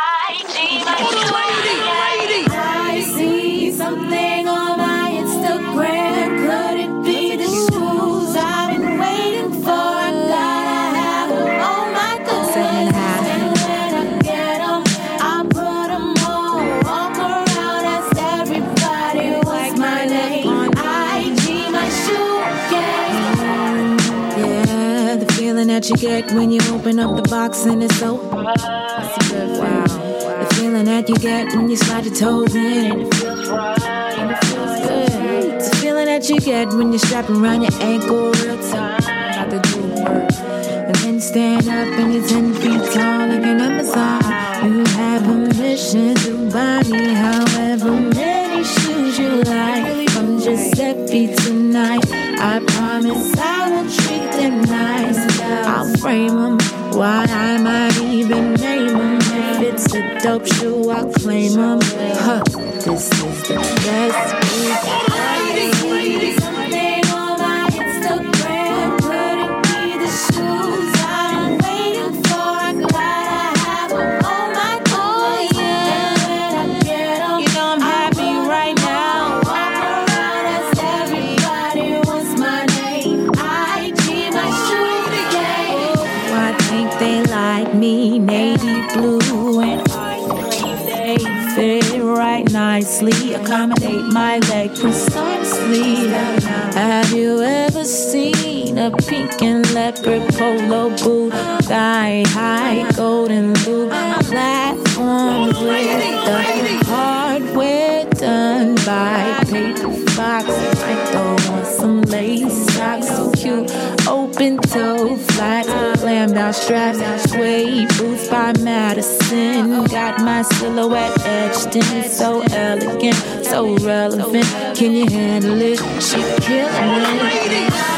I see something on my Instagram. Could it be the shoes I've been waiting for? I gotta have them on my good. And when I get them, I put them on. Walk around, ask everybody what's my name. I G my shoe game. Yeah, the feeling that you get when you open up the box and it's so wow. The feeling that you get when you slide your toes in and it feels right, and it feels good. It's the feeling that you get when you're strapped around your ankle real tight. Got to do work. And then you stand up and you're ten feet tall like an Amazon. You have permission to buy me however many shoes you like. From Giuseppe tonight, I promise I will treat them nice. I'll frame them, why I might even name them. If it's a dope shoe, I'll claim them. Huh, this is the best week. Something on my Instagram. Could it be the shoes I'm waiting for? I gotta have them on my oh yeah. And when I get them, You know I'm happy right now. walk around, ask everybody what's my name. I G my shoe game. I think they like me, navy blue and they fit right nicely, accommodate my leg precisely. Have you ever seen a pink and leopard polo boot, thigh high golden loop, platform with the hardware done by Paper Fox? I throw on some lace socks, so cute, open toe flats, glammed out straps, suede boots by Madison. Got my silhouette etched in, so elegant, so relevant. Can you handle it? She killing it.